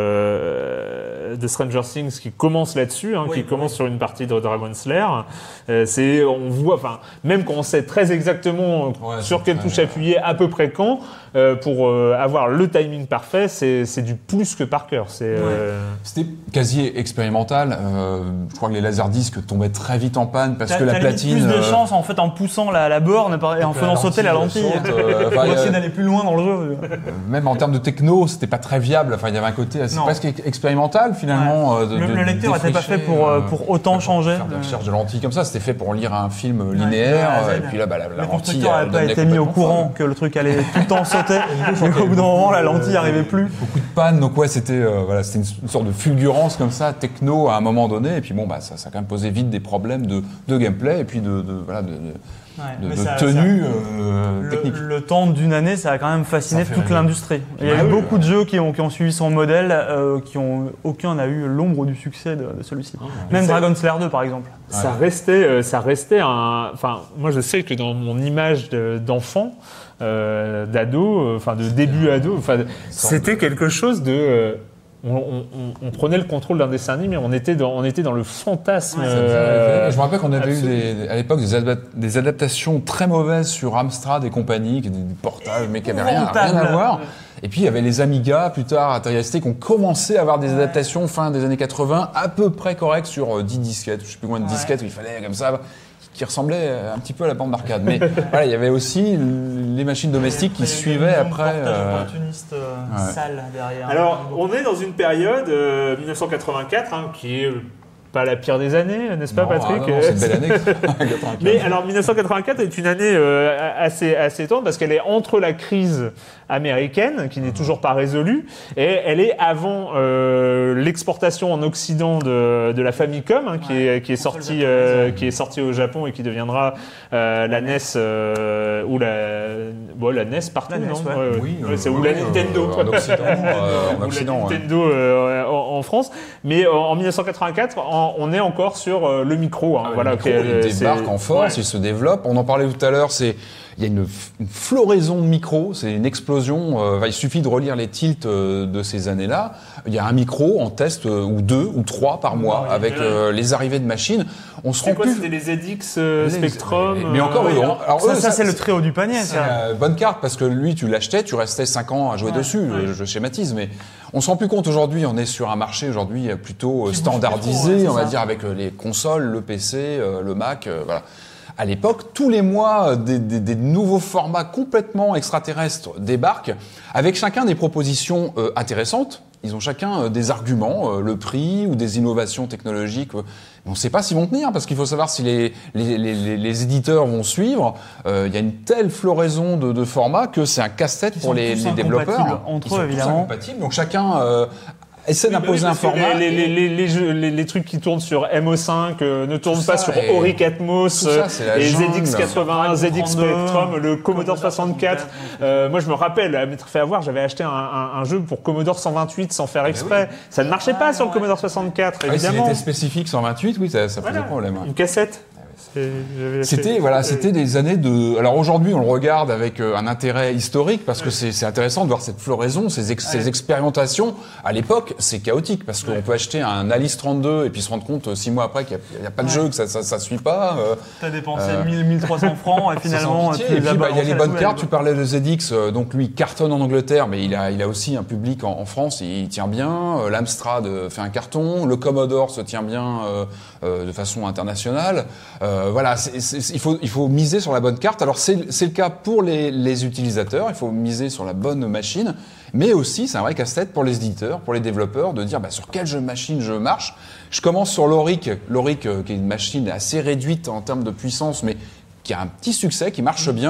euh, de Stranger Things qui commence là-dessus, hein, Oui, qui oui. commence sur une partie de Dragon Slayer. Euh, c'est, on voit, enfin, même quand on sait très exactement Ouais, sur c'est quelle très- touche appuyer, à peu près quand, euh, pour euh, avoir le timing parfait, c'est, c'est du plus que par cœur. C'est, euh, C'était quasi expérimental. Euh, je crois que les laserdiscs tombaient très vite en panne parce T'as- que la t'as limite platine. plus de euh, chance en fait en poussant la, la borne et en que faisant la sauter la lentille. saute, euh, enfin, Pour il y a- essayer d'aller plus loin dans le jeu. Même en termes de techno, c'était pas très viable. Enfin, il y avait un côté assez Non. presque ex- expérimental finalement. euh, de- Le, de- le lecteur n'était pas fait défricher, pour, euh, euh, pour autant pour changer. faire de la de- recherche de lentilles comme ça. C'était fait pour lire un film Ouais, linéaire. de A à Z. Et puis là, bah, la, la Le lentille. constructeur elle n'avait pas devenait été mis au complètement courant folle. que le truc allait tout le temps sauter. Donc au bout d'un moment, la lentille n'arrivait plus. Beaucoup de panne, donc ouais, c'était euh, voilà, c'était une, une sorte de fulgurance comme ça, techno à un moment donné, et puis bon, bah ça, ça a quand même posé vite des problèmes de, de gameplay et puis de, de voilà de, de, Ouais, de- mais de ça- tenue ça- euh, Le, technique. le temps d'une année, ça a quand même fasciné Ça fait toute rêver. l'industrie. Il y a Ah eu oui, beaucoup ouais. de jeux qui ont, qui ont suivi son modèle, euh, qui ont aucun n'a eu l'ombre du succès de, de celui-ci. Même ça- Dragon Slayer deux, par exemple. Ça restait, euh, ça restait un. Enfin, moi, je sais que dans mon image de- d'enfant, euh, d'ado, euh, enfin de début ado, enfin, c'était quelque chose de. euh, on, on- on- on prenait le contrôle d'un dessin animé, on était dans, on était dans le fantasme. Ouais, Ça me fait euh, rêver. Je me rappelle qu'on avait absolument. eu des- à l'époque des, adap- des adaptations très mauvaises sur Amstrad et compagnie, qui étaient des portages, mais qui n'avaient rien, rien à Épouvantable. voir. Et puis il y avait les Amiga, plus tard Atari S T, qui ont commencé à avoir des adaptations fin des années quatre-vingts, à peu près correctes sur euh, dix disquettes, je sais plus combien de Ouais. disquettes où il fallait comme ça, qui ressemblaient un petit peu à la bande d'arcade. Mais voilà, il y avait aussi les machines domestiques qui suivaient après. euh, opportuniste ouais. sale derrière. Alors, on est dans une période euh, mille neuf cent quatre-vingt-quatre, hein, qui est euh, pas la pire des années, n'est-ce pas, non, Patrick ah non, non, c'est une belle année. quatre-vingt-quinze. Mais alors, mille neuf cent quatre-vingt-quatre est une année euh, assez assez étonnante parce qu'elle est entre la crise américaine, qui n'est toujours pas résolue, et elle est avant euh, l'exportation en Occident de, de la Famicom, hein, qui, Ouais, est, qui, est console sortie, japonaise. euh, qui est sortie au Japon et qui deviendra euh, la N E S, euh, ou la, bon, la N E S partout, La N E S, non ouais. Oui, Ouais, euh, c'est ou oui, la euh, Nintendo. en Occident, euh, en Ou Occident, la ouais. Nintendo euh, en, en France. Mais euh, en mille neuf cent quatre-vingt-quatre, en- on est encore sur euh, le micro. Hein, Ah, voilà, le micro, qui est- il c'est- débarque en force, ouais. il se développe. On en parlait tout à l'heure, c'est il y a une, f- une floraison de micros, c'est une explosion. Euh, il suffit de relire les tilts euh, de ces années-là. Il y a un micro en test euh, ou deux ou trois par mois oui, avec ouais. euh, les arrivées de machines. On se C'est rend quoi, plus. c'était les Z X euh, Les- Spectrum mais- mais encore, euh, oui, ouais, on- alors ça, eux, ça, c'est le trio du panier. C'est ça. une bonne carte parce que lui, tu l'achetais, tu restais cinq ans à jouer Ouais, dessus. ouais. Je, je schématise, mais on se rend plus compte aujourd'hui. On est sur un marché aujourd'hui plutôt euh, Qui bouge standardisé, plus trop, ouais, c'est on va ça. dire avec euh, les consoles, le P C, euh, le Mac, euh, voilà. À l'époque, tous les mois, euh, des, des- des nouveaux formats complètement extraterrestres débarquent, avec chacun des propositions euh, intéressantes. Ils ont chacun euh, des arguments, euh, le prix ou des innovations technologiques. euh, mais on ne sait pas s'ils vont tenir, parce qu'il faut savoir si les, les, les, les- les éditeurs vont suivre. Euh, Il y a une telle floraison de, de formats que c'est un casse-tête Ils pour sont les, tous les développeurs. incompatibles entre Ils sont eux, tous évidemment. incompatibles, donc chacun euh, essaie Oui, bah d'imposer oui, un parce que format. Les, les, et- les, les, jeux- les, les trucs qui tournent sur M O cinq euh, ne tournent Tout pas ça, sur et- Auric Atmos, tout ça, c'est la et jungle. Z X quatre-vingts, Z X trente-deux, Spectrum, le Commodore Commodore soixante-quatre. soixante-quatre. Euh, moi, je me rappelle, à m'être fait avoir, j'avais acheté un, un, un jeu pour Commodore cent vingt-huit sans faire exprès. Ça ne marchait pas Ah, sur le ouais. Commodore soixante-quatre, Ah oui, s'il évidemment. était spécifique cent vingt-huit, oui, ça, ça posait Voilà, problème. ouais. Une cassette. C'est- j'avais C'était acheté- voilà, c'était des années de. Alors aujourd'hui, on le regarde avec euh, un intérêt historique parce que c'est c'est intéressant de voir cette floraison, ces, ex- ces expérimentations. À l'époque, c'est chaotique parce qu'on peut acheter un Alice trente-deux et puis se rendre compte euh, six mois après qu'il n'y a, a pas de Ouais. jeu, que ça, ça, ça suit pas. euh, T'as dépensé Euh, mille, mille trois cents francs et c'est sans finalement, pitié. tu Et les puis as bah, il y a balancés les à la bonnes poubelle, cartes. quoi. Tu parlais de Z X, euh, donc lui cartonne en Angleterre, mais il a il a aussi un public en, en France. Il tient bien. Euh, L'Amstrad euh, fait un carton. Le Commodore se tient bien euh, euh, de façon internationale. Euh, voilà, c'est- c'est- il faut il faut miser sur la bonne carte. Alors c'est c'est le cas pour les, les utilisateurs. Il faut miser sur la bonne machine, mais aussi c'est un vrai casse-tête pour les éditeurs, pour les développeurs, de dire bah, sur quelle jeu machine je marche. Je commence sur l'Auric, l'Auric euh, qui est une machine assez réduite en termes de puissance, mais qui a un petit succès, qui marche bien.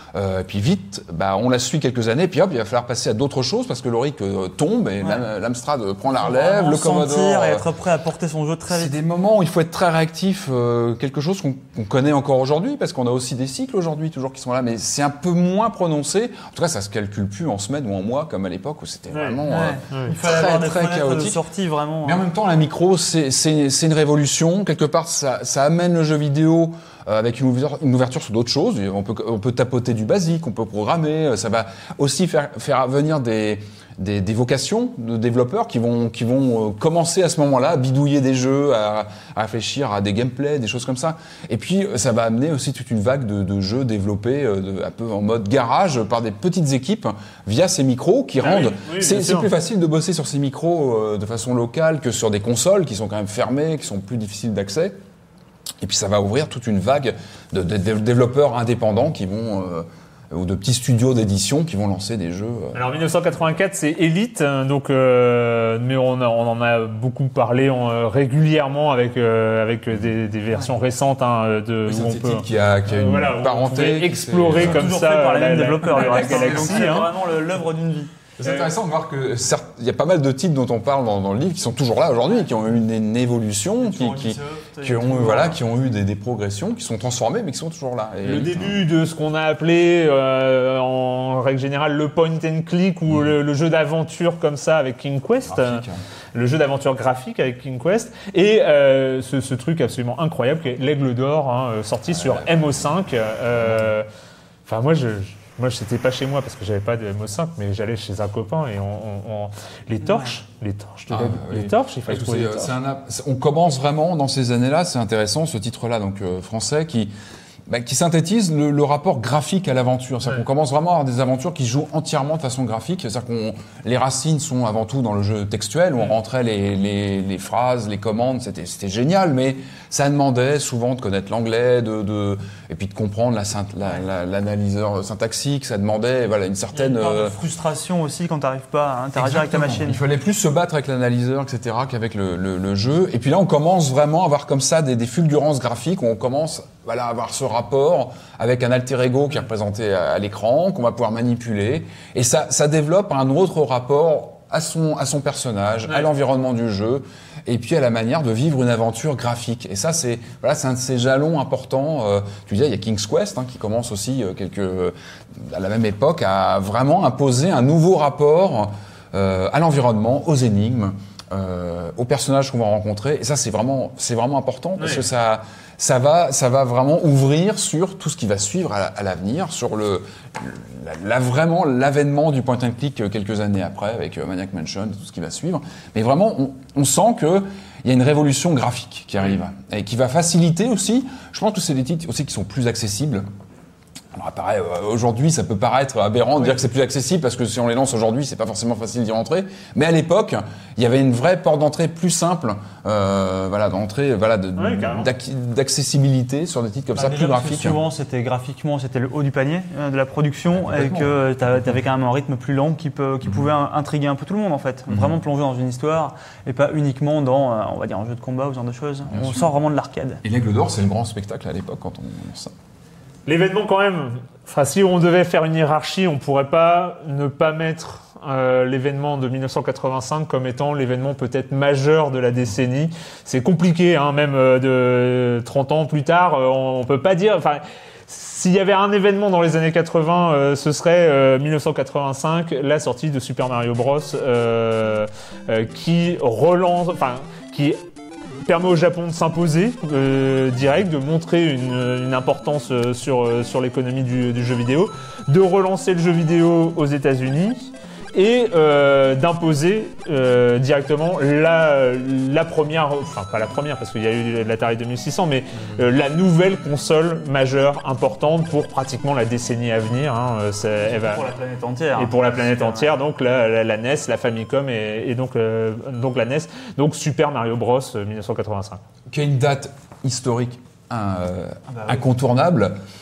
Euh, et puis vite, bah, on la suit quelques années, puis hop, il va falloir passer à d'autres choses parce que l'Auric euh, tombe et Ouais. l'Amstrad prend la relève, le Commodore. Sentir et euh, être prêt à porter son jeu très C'est vite. des moments où il faut être très réactif, euh, quelque chose qu'on qu'on connaît encore aujourd'hui, parce qu'on a aussi des cycles aujourd'hui toujours qui sont là, mais c'est un peu moins prononcé. En tout cas, ça se calcule plus en semaines ou en mois comme à l'époque où c'était Ouais. vraiment Ouais. euh, Il fallait très, avoir des très fenêtres de chaotique. sortie vraiment. Mais en même temps, la micro, c'est c'est- c'est une révolution. Quelque part, ça, ça amène le jeu vidéo euh, avec une ouverture, une ouverture sur d'autres choses. On peut, on peut tapoter du basique, on peut programmer. Ça va aussi faire, faire venir des, des, des vocations de développeurs qui vont, qui vont euh, commencer à ce moment-là à bidouiller des jeux, à, à réfléchir à des gameplays, des choses comme ça. Et puis, ça va amener aussi toute une vague de, de jeux développés euh, de, un peu en mode garage par des petites équipes via ces micros qui Ah oui, rendent... oui, c'est bien c'est sûr. plus facile de bosser sur ces micros euh, de façon locale que sur des consoles qui sont quand même fermées, qui sont plus difficiles d'accès. Et puis ça va ouvrir toute une vague de, de- de développeurs indépendants qui vont euh, ou de petits studios d'édition qui vont lancer des jeux. euh. Alors mille neuf cent quatre-vingt-quatre, c'est Elite, hein, donc euh, mais on, a- on en a beaucoup parlé on, euh, régulièrement avec euh, avec des, des versions récentes hein, de Oui, où on Synthétique peut qui a, qui a euh, une voilà, où on parenté. pouvait qui explorer s'est- comme toujours ça fait par les la- mêmes la- développeurs, la- le la reste. galaxie, Donc c'est hein. vraiment le- l'œuvre d'une vie. C'est intéressant de voir que certes, il y a pas mal de titres dont on parle dans, dans le livre qui sont toujours là aujourd'hui, qui ont eu une, une évolution, qui, qui, qui ont eu, voilà, qui ont eu des, des progressions, qui sont transformées, mais qui sont toujours là. Et Le Elite, début de ce qu'on a appelé euh, en règle générale le point and click ou le, le jeu d'aventure comme ça avec King Quest, hein, graphique, hein. le jeu d'aventure graphique avec King Quest et euh, ce, ce truc absolument incroyable qui est l'Aigle d'Or hein, euh, sorti sur M O cinq. euh, Enfin moi je moi j'étais pas chez moi parce que j'avais pas de M O cinq mais j'allais chez un copain et on, on- on- les torches, les torches, de Ah, la- oui. les torches, il fallait Parce que trouver c'est, les euh, torches. c'est un app- c'est- on commence vraiment dans ces années-là, c'est intéressant ce titre-là, donc euh, français, qui, bah, qui synthétise le, le rapport graphique à l'aventure. C'est-à-dire Ouais. qu'on commence vraiment à avoir des aventures qui jouent entièrement de façon graphique. C'est-à-dire qu'on les racines sont avant tout dans le jeu textuel où on rentrait les, les, les phrases, les commandes. C'était, c'était génial, mais ça demandait souvent de connaître l'anglais, de, de et puis de comprendre la, synt- la, la- l'analyseur syntaxique. Ça demandait voilà une Il y a certaine une part de euh, frustration aussi quand tu n'arrives pas à interagir avec ta Exactement. machine. Il fallait plus se battre avec l'analyseur, et cetera, qu'avec le, le, le jeu. Et puis là, on commence vraiment à avoir comme ça des, des fulgurances graphiques où on commence voilà, à avoir ce rapport avec un alter ego qui est représenté à, à l'écran, qu'on va pouvoir manipuler. Et ça, ça développe un autre rapport à son, à son personnage, à Ouais. l'environnement du jeu, et puis à la manière de vivre une aventure graphique. Et ça, c'est voilà, c'est un de ces jalons importants. Euh, tu disais, il y a King's Quest hein, qui commence aussi euh, quelques, euh, à la même époque à vraiment imposer un nouveau rapport euh, à l'environnement, aux énigmes, euh, aux personnages qu'on va rencontrer. Et ça, c'est vraiment, c'est vraiment important parce Oui. que ça, ça va, ça va vraiment ouvrir sur tout ce qui va suivre à, à l'avenir, sur le, la, la- vraiment l'avènement du point and click euh, quelques années après avec euh, Maniac Mansion et tout ce qui va suivre. Mais vraiment, on, on sent que il y a une révolution graphique qui arrive et qui va faciliter aussi. Je pense que c'est des titres aussi qui sont plus accessibles. Alors, apparaît, euh, aujourd'hui, ça peut paraître aberrant de dire que c'est plus accessible parce que si on les lance aujourd'hui, c'est pas forcément facile d'y rentrer. Mais à l'époque, il y avait une vraie porte d'entrée plus simple, euh, voilà, d'entrée, voilà, de- Ouais, carrément. d'acc- d'accessibilité sur des titres comme Bah, ça, déjà, plus parce que graphiques. Souvent, c'était graphiquement, c'était le haut du panier euh, de la production Ouais, et complètement. que tu avais quand même un rythme plus lent qui, peut, qui pouvait in- intriguer un peu tout le monde en fait. Mhm. Vraiment plonger dans une histoire et pas uniquement dans, euh, on va dire, un jeu de combat ou ce genre de choses. Bien on sûr. sort vraiment de l'arcade. Et l'Aigle d'Or, c'est le grand spectacle à l'époque quand on lance ça. L'événement quand même, enfin, si on devait faire une hiérarchie, on pourrait pas ne pas mettre euh, l'événement de mille neuf cent quatre-vingt-cinq comme étant l'événement peut-être majeur de la décennie. C'est compliqué, hein, même euh, de trente ans plus tard, euh, on, on peut pas dire... Enfin, s'il y avait un événement dans les années quatre-vingts, euh, ce serait euh, mille neuf cent quatre-vingt-cinq, la sortie de Super Mario Bros, euh, euh, qui relance, enfin, qui permet au Japon de s'imposer euh, direct, de montrer une, une importance euh, sur, euh, sur l'économie du, du jeu vidéo, de relancer le jeu vidéo aux États-Unis et euh, d'imposer euh, directement la, la première, enfin pas la première parce qu'il y a eu l'Atari deux mille six cents, mais euh, la nouvelle console majeure importante pour pratiquement la décennie à venir. Hein, euh, c'est- elle va- Pour la planète entière. et pour la planète entière, donc la, la, la N E S, la Famicom et, et donc, euh, donc la N E S, donc Super Mario Bros euh, mille neuf cent quatre-vingt-cinq. Qui a une date historique euh, bah oui. incontournable.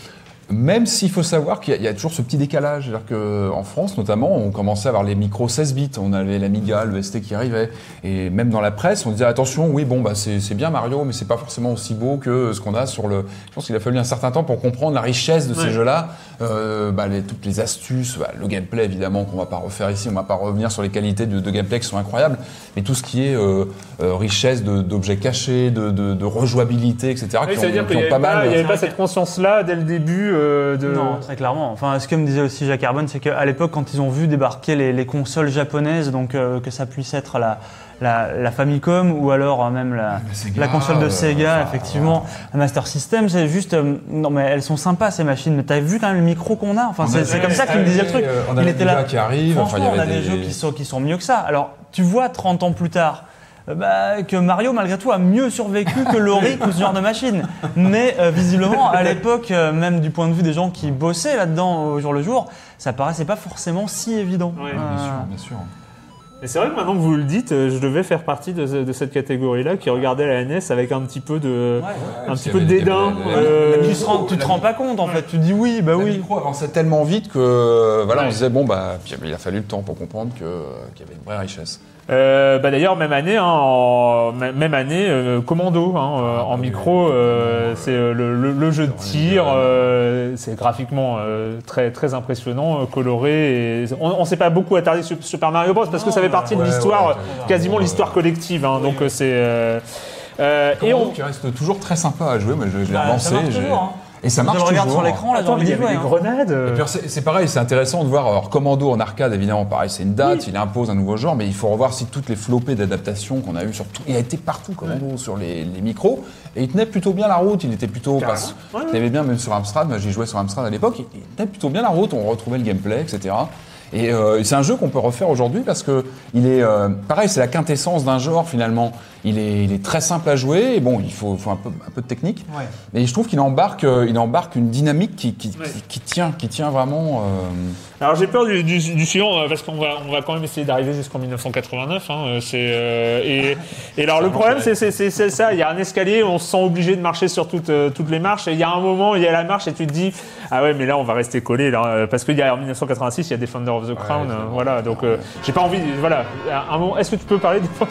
Même s'il faut savoir qu'il y, y a toujours ce petit décalage. C'est-à-dire qu'en France, notamment, on commençait à avoir les micros seize bits. On avait l'Amiga, le S T qui arrivait. Et même dans la presse, on disait attention, oui, bon, bah, c'est, c'est bien Mario, mais c'est pas forcément aussi beau que ce qu'on a sur le. Je pense qu'il a fallu un certain temps pour comprendre la richesse de ouais. ces jeux-là. Euh, bah, les, toutes les astuces, bah, le gameplay, évidemment, qu'on va pas refaire ici. On va pas revenir sur les qualités de, de gameplay qui sont incroyables. Mais tout ce qui est euh, euh, richesse de, d'objets cachés, de, de, de rejouabilité, et cetera. Oui, qui ont, qui ont pas mal. Il n'y avait pas cette conscience-là dès le début. Euh, de... Non, très clairement. Enfin, ce que me disait aussi Jacques Arbonne, c'est qu'à l'époque, quand ils ont vu débarquer les, les consoles japonaises, donc euh, que ça puisse être la, la, la Famicom ou alors euh, même la, Sega, la console de Sega, euh, effectivement, ouais. la Master System, c'est juste. Euh, non, mais elles sont sympas ces machines. Mais t'as vu quand même le micro qu'on a. Enfin, c'est, a, c'est comme ça qu'il me disait le truc. Euh, on a il était là. Qui arrive. Franchement, enfin, il y on a avait des, des jeux qui sont qui sont mieux que ça. Alors, tu vois, trente ans plus tard. Bah, que Mario, malgré tout, a mieux survécu que Loric ou ce genre de machine. Mais euh, visiblement, à l'époque, euh, même du point de vue des gens qui bossaient là-dedans au jour le jour, ça paraissait pas forcément si évident. Ouais, euh... bien sûr, bien sûr. Et c'est vrai que maintenant que vous le dites, je devais faire partie de, de cette catégorie-là qui regardait la N E S avec un petit peu de, ouais, ouais, un petit peu de dédain. Des, euh, tu, te rends, tu te rends pas compte en fait, tu dis oui, bah la oui. Le micro avançait tellement vite que voilà, ouais. on se disait bon bah puis, il a fallu le temps pour comprendre que, qu'il y avait une vraie richesse. Euh, bah d'ailleurs même année, hein, en, même année, euh, Commando hein, euh, en micro, euh, c'est euh, le, le, le jeu de tir, euh, c'est graphiquement euh, très très impressionnant, euh, coloré. Et on, on s'est pas beaucoup attardé sur Super Mario Bros parce que ça fait partie ouais, de l'histoire, ouais, ouais, quasiment ouais, l'histoire collective. Hein, oui, donc oui. c'est euh, euh, et on qui reste toujours très sympa à jouer. Moi je, je l'ai bah, relancé. Et ça marche toujours. Regarde sur l'écran, là, Attends, il y avait des hein. grenades. Et puis c'est, c'est pareil, c'est intéressant de voir. Alors, Commando en arcade, évidemment, pareil, c'est une date, oui. il impose un nouveau genre, mais il faut revoir si toutes les flopées d'adaptation qu'on a eues sur tout. Il a été partout, Commando, ouais. sur les, les micros, et il tenait plutôt bien la route. Il était plutôt. Passe, ouais, il avait bien, même sur Amstrad, moi j'y jouais sur Amstrad à l'époque, il tenait plutôt bien la route, on retrouvait le gameplay, et cetera. Et euh, c'est un jeu qu'on peut refaire aujourd'hui parce que il est euh, pareil, c'est la quintessence d'un genre finalement. Il est, il est très simple à jouer. Et bon, il faut, faut un peu, un peu de technique. Ouais. Mais je trouve qu'il embarque, euh, il embarque une dynamique qui, qui, ouais. qui, qui tient, qui tient vraiment. Euh... Alors j'ai peur du, du, du suivant parce qu'on va, on va quand même essayer d'arriver jusqu'en dix-neuf cent quatre-vingt-neuf. Hein, c'est euh, et, et alors le problème c'est, c'est, c'est, c'est ça. Il y a un escalier, on se sent obligé de marcher sur toutes, euh, toutes les marches. Et il y a un moment, il y a la marche et tu te dis ah ouais, mais là on va rester collé là parce qu'il y a en dix-neuf cent quatre-vingt-six, il y a Defender of the Crown. Ouais, euh, voilà, donc euh, j'ai pas envie. Voilà, un moment. Est-ce que tu peux parler des fois?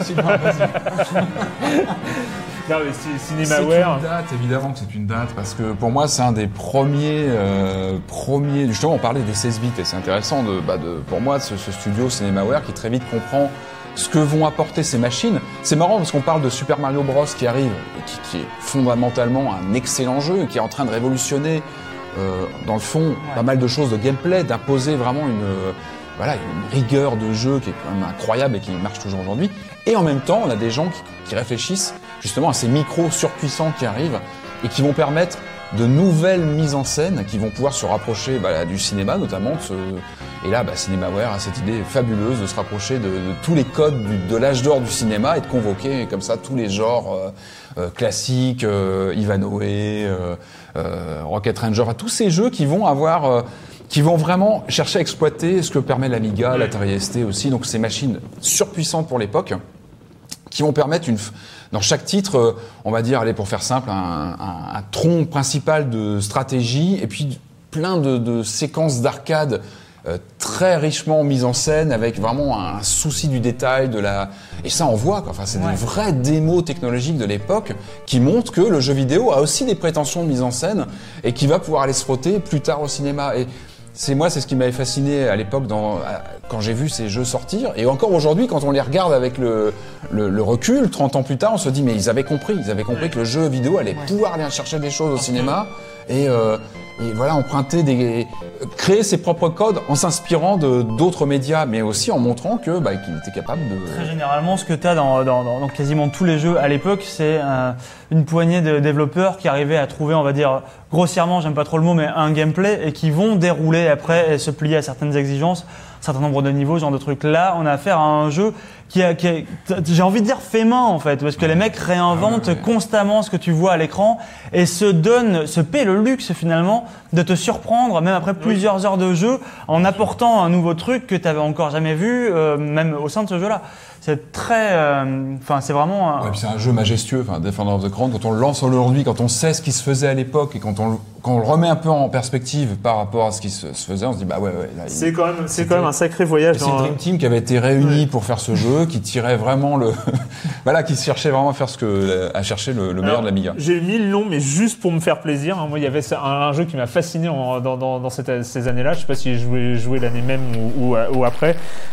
Non, mais c'est Cinemaware. C'est une date, évidemment que c'est une date, parce que pour moi, c'est un des premiers, euh, premiers. Justement, on parlait des seize bits, et c'est intéressant de, bah de, pour moi, ce, ce studio Cinemaware qui très vite comprend ce que vont apporter ces machines. C'est marrant parce qu'on parle de Super Mario Bros qui arrive, et qui, qui est fondamentalement un excellent jeu, et qui est en train de révolutionner, euh, dans le fond, ouais. pas mal de choses de gameplay, d'imposer vraiment une. Euh, Voilà, une rigueur de jeu qui est quand même incroyable et qui marche toujours aujourd'hui. Et en même temps, on a des gens qui, qui réfléchissent justement à ces micros surpuissants qui arrivent et qui vont permettre de nouvelles mises en scène, qui vont pouvoir se rapprocher bah, du cinéma notamment. De ce... Et là, bah, Cinemaware a cette idée fabuleuse de se rapprocher de, de tous les codes du, de l'âge d'or du cinéma et de convoquer comme ça tous les genres euh, euh, classiques, euh, Ivanhoe, euh, euh, Rocket Ranger, enfin, tous ces jeux qui vont avoir... Euh, qui vont vraiment chercher à exploiter ce que permet l'Amiga, l'Atari S T aussi, donc ces machines surpuissantes pour l'époque, qui vont permettre une, dans chaque titre, on va dire, allez pour faire simple, un, un, un tronc principal de stratégie, et puis plein de, de séquences d'arcade euh, très richement mises en scène, avec vraiment un souci du détail, de la, et ça on voit, quoi. Enfin c'est ouais. des vraies démos technologiques de l'époque qui montrent que le jeu vidéo a aussi des prétentions de mise en scène et qui va pouvoir aller se frotter plus tard au cinéma. Et c'est moi, c'est ce qui m'avait fasciné à l'époque dans, quand j'ai vu ces jeux sortir. Et encore aujourd'hui, quand on les regarde avec le, le, le recul, trente ans plus tard, on se dit mais ils avaient compris, ils avaient compris ouais. que le jeu vidéo allait ouais. pouvoir aller chercher des choses au cinéma et, euh, et voilà, emprunter des, créer ses propres codes en s'inspirant de d'autres médias, mais aussi en montrant que bah, qu'il était capable de. Très généralement, ce que tu as dans, dans, dans, dans quasiment tous les jeux à l'époque, c'est euh, une poignée de développeurs qui arrivaient à trouver, on va dire grossièrement, j'aime pas trop le mot, mais un gameplay et qui vont dérouler après et se plier à certaines exigences, un certain nombre de niveaux, ce genre de trucs. Là, on a affaire à un jeu qui a, qui a, j'ai envie de dire fait main en fait, parce que les mecs réinventent ah ouais, ouais. constamment ce que tu vois à l'écran et se donnent, se paient le luxe finalement de te surprendre même après plusieurs oui. heures de jeu en apportant un nouveau truc que tu avais encore jamais vu, euh, même au sein de ce jeu-là. C'est très, enfin euh, c'est vraiment. Un... Ouais, puis c'est un jeu majestueux, enfin Defender of the Crown. Quand on le lance aujourd'hui, quand on sait ce qui se faisait à l'époque et quand on, quand on le remet un peu en perspective par rapport à ce qui se, se faisait, on se dit bah ouais ouais. Là, c'est il, quand même, c'est quand même un sacré voyage. C'est une Dream Team qui avait été réunie ouais. pour faire ce jeu, qui tirait vraiment le, voilà, qui cherchait vraiment à faire ce que, à chercher le, le meilleur Alors, de l'Amiga. J'ai mis le nom, mais juste pour me faire plaisir. Hein. Moi, il y avait un, un jeu qui m'a fasciné en, dans, dans, dans cette, ces années-là. Je sais pas si j'ai joué, joué l'année même ou, ou, ou après.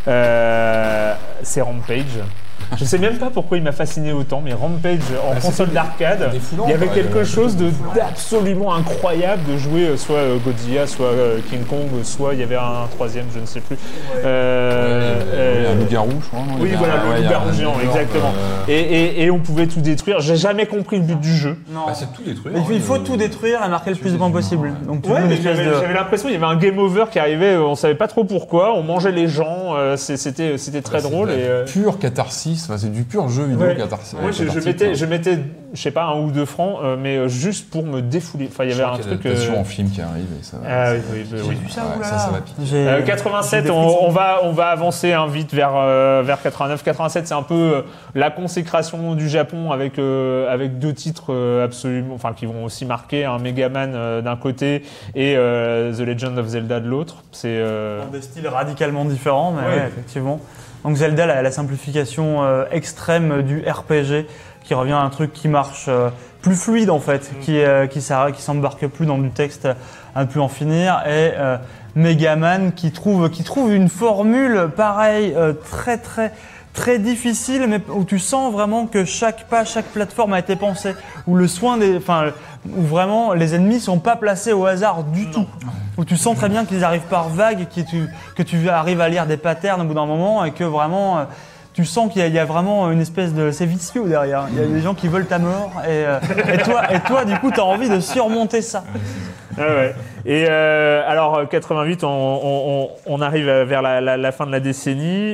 Euh, c'est Rampage. Je sais même pas pourquoi il m'a fasciné autant, mais Rampage en bah, console d'arcade, il y avait quelque ouais, chose de, d'absolument incroyable de jouer soit Godzilla, soit King Kong, soit il y avait un troisième, je ne sais plus. Ouais. Euh, ouais, euh, un loup-garou, je crois. Oui, voilà, le ouais, loup-garou géant, exactement. Euh... Et, et, et on pouvait tout détruire. J'ai jamais compris le but du jeu. Non. Bah, c'est tout détruire. Il faut, il faut tout détruire et marquer le plus de points possible. Donc, ouais, mais j'avais, de... j'avais l'impression qu'il y avait un game over qui arrivait, on savait pas trop pourquoi, on mangeait les gens, c'était, c'était très bah, drôle. C'est et, pur catharsis, c'est du pur jeu vidéo ouais. catharsis. Moi, je, je mettais, je mettais, je sais pas, un ou deux francs, euh, mais juste pour me défouler. Enfin, il y avait un truc. Il y a euh... en film qui arrive et ça. Ah oui, oui, oui. J'ai vu ça, ouais, ça, ça va piquer. Euh, quatre-vingt-sept, on, on va, on va avancer hein, vite vers euh, vers quatre-vingt-neuf. quatre-vingt-sept, c'est un peu euh, la consécration du Japon avec euh, avec deux titres euh, absolument, enfin qui vont aussi marquer un hein, Megaman euh, d'un côté et euh, The Legend of Zelda de l'autre. C'est euh... dans des styles radicalement différents, mais ouais. Ouais, effectivement. Donc Zelda, la, la simplification euh, extrême du R P G, qui revient à un truc qui marche euh, plus fluide en fait, mmh. qui euh, qui, qui s'embarque plus dans du texte à ne plus en finir, et euh, Megaman qui trouve qui trouve une formule pareille euh, très très très difficile, mais où tu sens vraiment que chaque pas, chaque plateforme a été pensée, où le soin des, enfin, où vraiment les ennemis sont pas placés au hasard du tout, où tu sens très bien qu'ils arrivent par vagues, que tu, que tu arrives à lire des patterns au bout d'un moment et que vraiment tu sens qu'il y a, il y a vraiment une espèce de, c'est vicieux derrière. Il y a des gens qui veulent ta mort et, et toi, et toi du coup, t'as envie de surmonter ça. Ah ouais. Et euh, alors quatre-vingt-huit, on, on, on arrive vers la, la, la fin de la décennie.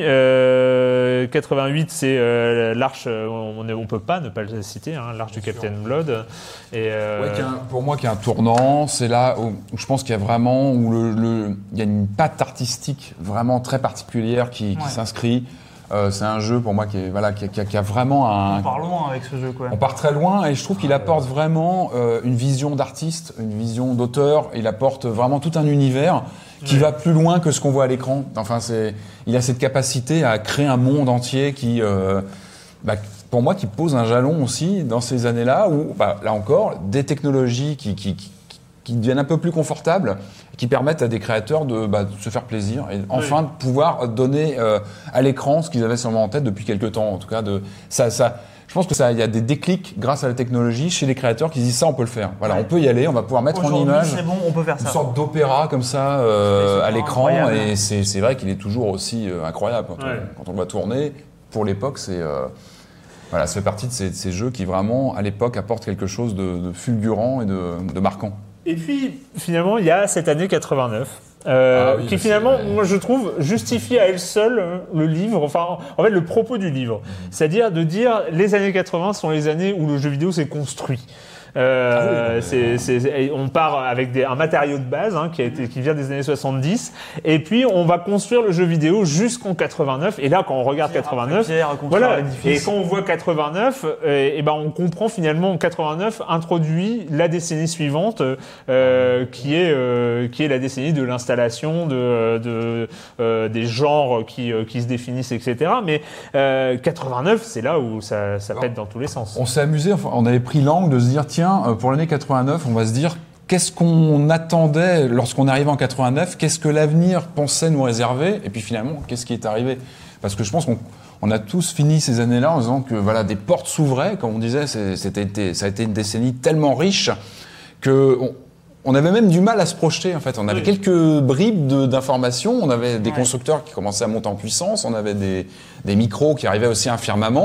Euh, quatre-vingt-huit, c'est euh, l'arche. On ne on peut pas ne pas le citer, hein, l'arche du Captain Blood. Et euh... ouais, un, pour moi, qui est un tournant, c'est là où, où je pense qu'il y a vraiment où le, le, il y a une patte artistique vraiment très particulière qui, qui ouais. s'inscrit. Euh, c'est un jeu pour moi qui, est, voilà, qui, qui, qui a vraiment un... On part loin avec ce jeu, quoi. On part très loin et je trouve qu'il apporte vraiment euh, une vision d'artiste, une vision d'auteur. Il apporte vraiment tout un univers qui ouais. va plus loin que ce qu'on voit à l'écran. Enfin, c'est, il a cette capacité à créer un monde entier qui, euh, bah, pour moi, qui pose un jalon aussi dans ces années-là où, bah, là encore, des technologies qui, qui, qui, qui deviennent un peu plus confortables, qui permettent à des créateurs de, bah, de se faire plaisir et enfin oui. de pouvoir donner euh, à l'écran ce qu'ils avaient sûrement en tête depuis quelques temps. En tout cas, de, ça, ça, je pense que ça, il y a des déclics grâce à la technologie chez les créateurs qui disent ça, on peut le faire. Voilà, ouais. on peut y aller, on va pouvoir mettre en image c'est bon, on peut faire ça. Une sorte d'opéra comme ça euh, à l'écran incroyable. Et c'est, c'est vrai qu'il est toujours aussi euh, incroyable quand, ouais. on, quand on va tourner. Pour l'époque, c'est euh, voilà, ça fait partie de ces, de ces jeux qui vraiment à l'époque apportent quelque chose de, de fulgurant et de, de marquant. Et puis, finalement, il y a cette année quatre-vingt-neuf, euh, ah oui, qui finalement, c'est... moi je trouve, justifie à elle seule le livre, enfin, en fait, le propos du livre. Mmh. C'est-à-dire de dire, les années quatre-vingts sont les années où le jeu vidéo s'est construit. Euh, ah oui, c'est, c'est, on part avec des, un matériau de base hein, qui, a été, qui vient des années soixante-dix et puis on va construire le jeu vidéo jusqu'en quatre-vingt-neuf et là quand on regarde quatre-vingt-neuf pierre, voilà, et quand on voit quatre-vingt-neuf et, et ben on comprend finalement quatre-vingt-neuf introduit la décennie suivante euh, qui est euh, qui est la décennie de l'installation de, de euh, des genres qui euh, qui se définissent etc mais euh, quatre-vingt-neuf c'est là où ça, ça pète dans tous les sens. On s'est amusé, enfin, on avait pris l'angle de se dire tiens pour l'année quatre-vingt-neuf, on va se dire qu'est-ce qu'on attendait lorsqu'on arrivait en quatre-vingt-neuf, qu'est-ce que l'avenir pensait nous réserver, et puis finalement, qu'est-ce qui est arrivé ? Parce que je pense qu'on on a tous fini ces années-là en disant que voilà, des portes s'ouvraient, comme on disait, c'est, c'était, ça a été une décennie tellement riche que on, on avait même du mal à se projeter en fait. On avait oui. quelques bribes de, d'informations, on avait des ouais. constructeurs qui commençaient à monter en puissance, on avait des, des micros qui arrivaient aussi à un firmament.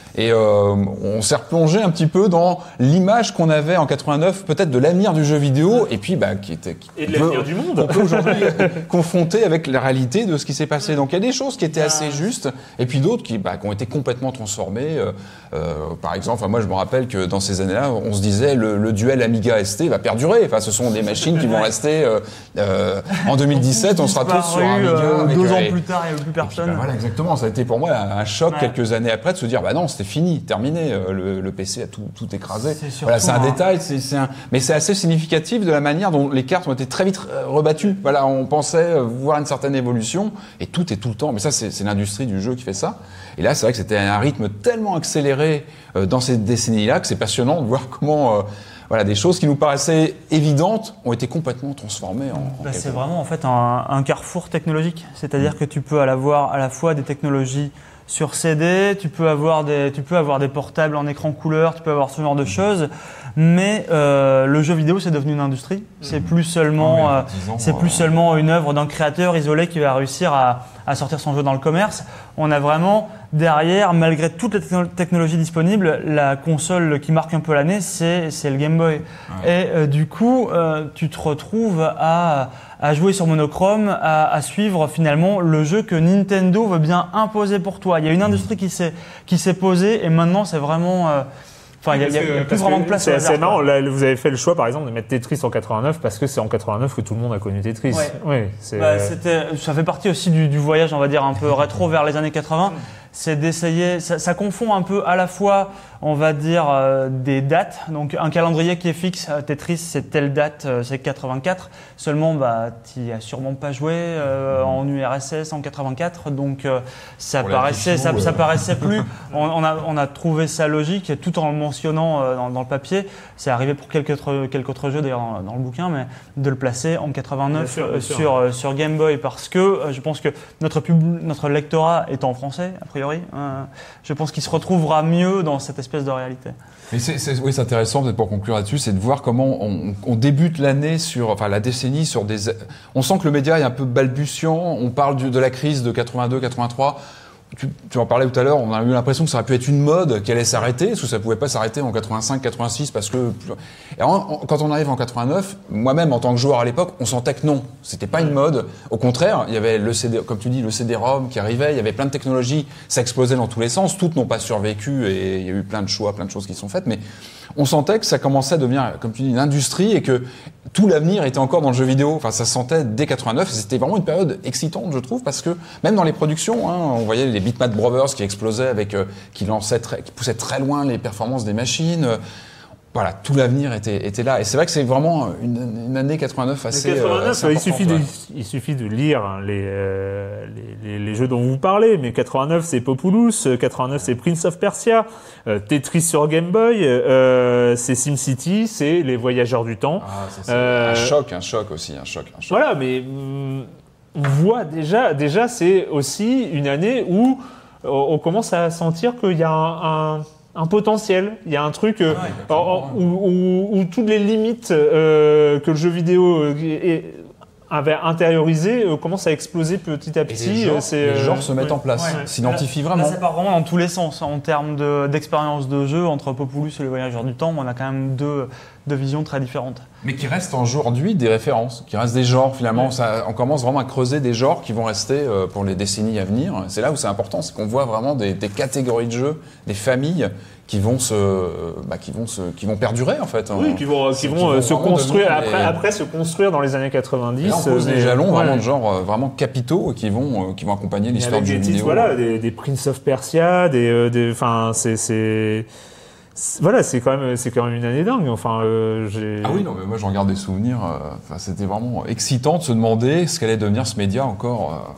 Et euh, on s'est replongé un petit peu dans l'image qu'on avait en quatre-vingt-neuf, peut-être de l'avenir du jeu vidéo, et puis bah, qui était qui et de l'avenir du monde. On peut aujourd'hui confronter avec la réalité de ce qui s'est passé. Donc il y a des choses qui étaient assez justes, et puis d'autres qui, bah, qui ont été complètement transformées. Euh, euh, par exemple, moi je me rappelle que dans ces années-là, on se disait le, le duel Amiga S T va perdurer. Enfin, ce sont des machines qui vont rester. Euh, euh, en deux mille dix-sept, on sera tous sur Amiga. Euh, avec, deux ans et, plus tard, il n'y avait plus personne. Puis, bah, voilà, exactement. Ça a été pour moi un choc ouais. quelques années après de se dire, bah non, c'était fini, terminé. Le, le P C a tout, tout écrasé. C'est voilà, c'est un hein. détail, c'est, c'est un... mais c'est assez significatif de la manière dont les cartes ont été très vite rebattues. Voilà, on pensait voir une certaine évolution, et tout est tout le temps. Mais ça, c'est, c'est l'industrie du jeu qui fait ça. Et là, c'est vrai que c'était un rythme tellement accéléré euh, dans ces décennies-là que c'est passionnant de voir comment. Euh, Voilà, des choses qui nous paraissaient évidentes ont été complètement transformées en. en bah, c'est vraiment en fait un, un carrefour technologique. C'est-à-dire mmh. que tu peux avoir à la fois des technologies sur C D, tu peux avoir des, tu peux avoir des portables en écran couleur, tu peux avoir ce genre de choses. Mais euh, le jeu vidéo, c'est devenu une industrie. C'est plus seulement, oh, euh, ans, c'est plus euh... seulement une œuvre d'un créateur isolé qui va réussir à, à sortir son jeu dans le commerce. On a vraiment derrière, malgré toutes les techno- technologies disponibles, la console qui marque un peu l'année, c'est, c'est le Game Boy. Ouais. Et euh, du coup, euh, tu te retrouves à, à jouer sur monochrome, à, à suivre finalement le jeu que Nintendo veut bien imposer pour toi. Il y a une industrie qui s'est, qui s'est posée, et maintenant c'est vraiment... Euh, Enfin, il n'y a, a, a plus vraiment de place. C'est, c'est marrant. Là, vous avez fait le choix, par exemple, de mettre Tetris en quatre-vingt-neuf parce que c'est en quatre-vingt-neuf que tout le monde a connu Tetris. Ouais. Oui, c'est... Bah, c'était, ça fait partie aussi du, du voyage, on va dire, un peu rétro vers les années quatre-vingts. C'est d'essayer, ça, ça confond un peu à la fois, on va dire, euh, des dates. Donc, un calendrier qui est fixe. Tetris, c'est telle date, euh, c'est quatre-vingt-quatre. Seulement, bah, tu n'y as sûrement pas joué euh, en U R S S en quatre-vingt-quatre. Donc, euh, ça, paraissait, ça, ça paraissait plus. On, on, a, on a trouvé ça logique, tout en le mentionnant euh, dans, dans le papier. C'est arrivé pour quelques autres, quelques autres jeux, d'ailleurs, dans, dans le bouquin, mais de le placer en quatre-vingt-neuf bien sûr, bien sûr. sur, euh, sur Game Boy. Parce que euh, je pense que notre, pub, notre lectorat est en français, a priori. Euh, je pense qu'il se retrouvera mieux dans cette espèce de réalité. Mais c'est, c'est, oui, c'est intéressant, peut-être pour conclure là-dessus, c'est de voir comment on, on débute l'année sur, enfin la décennie sur des. On sent que le média est un peu balbutiant. On parle du, de la crise de quatre-vingt-deux quatre-vingt-trois. Tu, tu en parlais tout à l'heure, on a eu l'impression que ça aurait pu être une mode qui allait s'arrêter, parce que ça pouvait pas s'arrêter en quatre-vingt-cinq quatre-vingt-six, parce que et en, en, quand on arrive en quatre-vingt-neuf, moi-même en tant que joueur à l'époque, on sentait que non, c'était pas une mode. Au contraire, il y avait le C D, comme tu dis, le C D-ROM qui arrivait, il y avait plein de technologies, ça explosait dans tous les sens, toutes n'ont pas survécu et il y a eu plein de choix, plein de choses qui sont faites, mais on sentait que ça commençait à devenir, comme tu dis, une industrie et que tout l'avenir était encore dans le jeu vidéo. Enfin, ça se sentait dès quatre-vingt-neuf. C'était vraiment une période excitante, je trouve, parce que même dans les productions, hein, on voyait les Bitmap Brothers qui explosaient, avec, euh, qui lançaient, très, qui poussaient très loin les performances des machines. Euh, Voilà, tout l'avenir était, était là. Et c'est vrai que c'est vraiment une, une année quatre-vingt-neuf assez, quatre-vingt-neuf, euh, assez il suffit de, ouais. il suffit de lire hein, les, euh, les, les, les jeux dont vous parlez. Mais quatre-vingt-neuf, c'est Populous. quatre-vingt-neuf, c'est Prince of Persia. Euh, Tetris sur Game Boy. Euh, c'est SimCity. C'est Les Voyageurs du Temps. Ah, c'est, c'est euh, un choc, un choc aussi, un choc. Un choc. Voilà, mais hum, on voit déjà, déjà, c'est aussi une année où on commence à sentir qu'il y a un, un un potentiel, il y a un truc euh, ouais, en, où, où, où toutes les limites euh, que le jeu vidéo euh, avait intériorisées euh, commencent à exploser petit à petit. Et les genres, euh, c'est, les genres euh, se mettent ouais. en place, Ouais. s'identifient là, vraiment. Là, ça part vraiment dans tous les sens. En termes de, d'expérience de jeu, entre Populous et Les Voyageurs du Temps, on a quand même deux, deux visions très différentes. Mais qui restent aujourd'hui des références, qui restent des genres finalement. Ouais. Ça, on commence vraiment à creuser des genres qui vont rester euh, pour les décennies à venir. C'est là où c'est important, c'est qu'on voit vraiment des, des catégories de jeux, des familles qui vont se, bah, qui vont se, qui vont perdurer en fait. Oui, qui vont, qui vont, qui vont se construire après, les... après se construire dans les années quatre-vingt-dix. Et là, on pose des jalons ouais. vraiment de genre euh, vraiment capitaux qui vont, euh, qui vont accompagner l'histoire du jeu vidéo. Voilà, des, des Prince of Persia, des, des, enfin, c'est, c'est, c'est, voilà, c'est quand même, c'est quand même une année dingue. Enfin, euh, j'ai. Ah oui, non, mais moi j'en garde des souvenirs. Enfin, euh, c'était vraiment excitant de se demander ce qu'allait devenir ce média encore.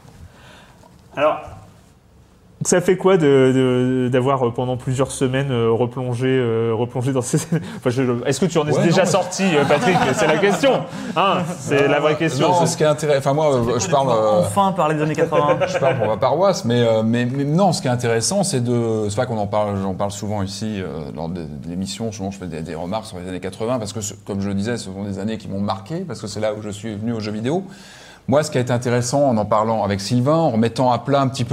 Euh... Alors. Ça fait quoi de, de, d'avoir pendant plusieurs semaines euh, replongé, euh, replongé dans ces... Enfin, je, est-ce que tu en es ouais, déjà non, sorti, mais... Patrick? C'est la question. Hein, c'est non, la vraie question. Non, ce qui est intéressant... Enfin, moi, je parle... Euh... Enfin, parler des années quatre-vingts. Je parle pour ma paroisse, mais, euh, mais, mais non, ce qui est intéressant, c'est de... C'est pas qu'on en parle, j'en parle souvent ici, euh, lors de, de l'émission, souvent je fais des, des remarques sur les années quatre-vingts, parce que, comme je le disais, ce sont des années qui m'ont marqué, parce que c'est là où je suis venu aux jeux vidéo. Moi, ce qui a été intéressant, en en parlant avec Sylvain, en remettant à plat un petit peu...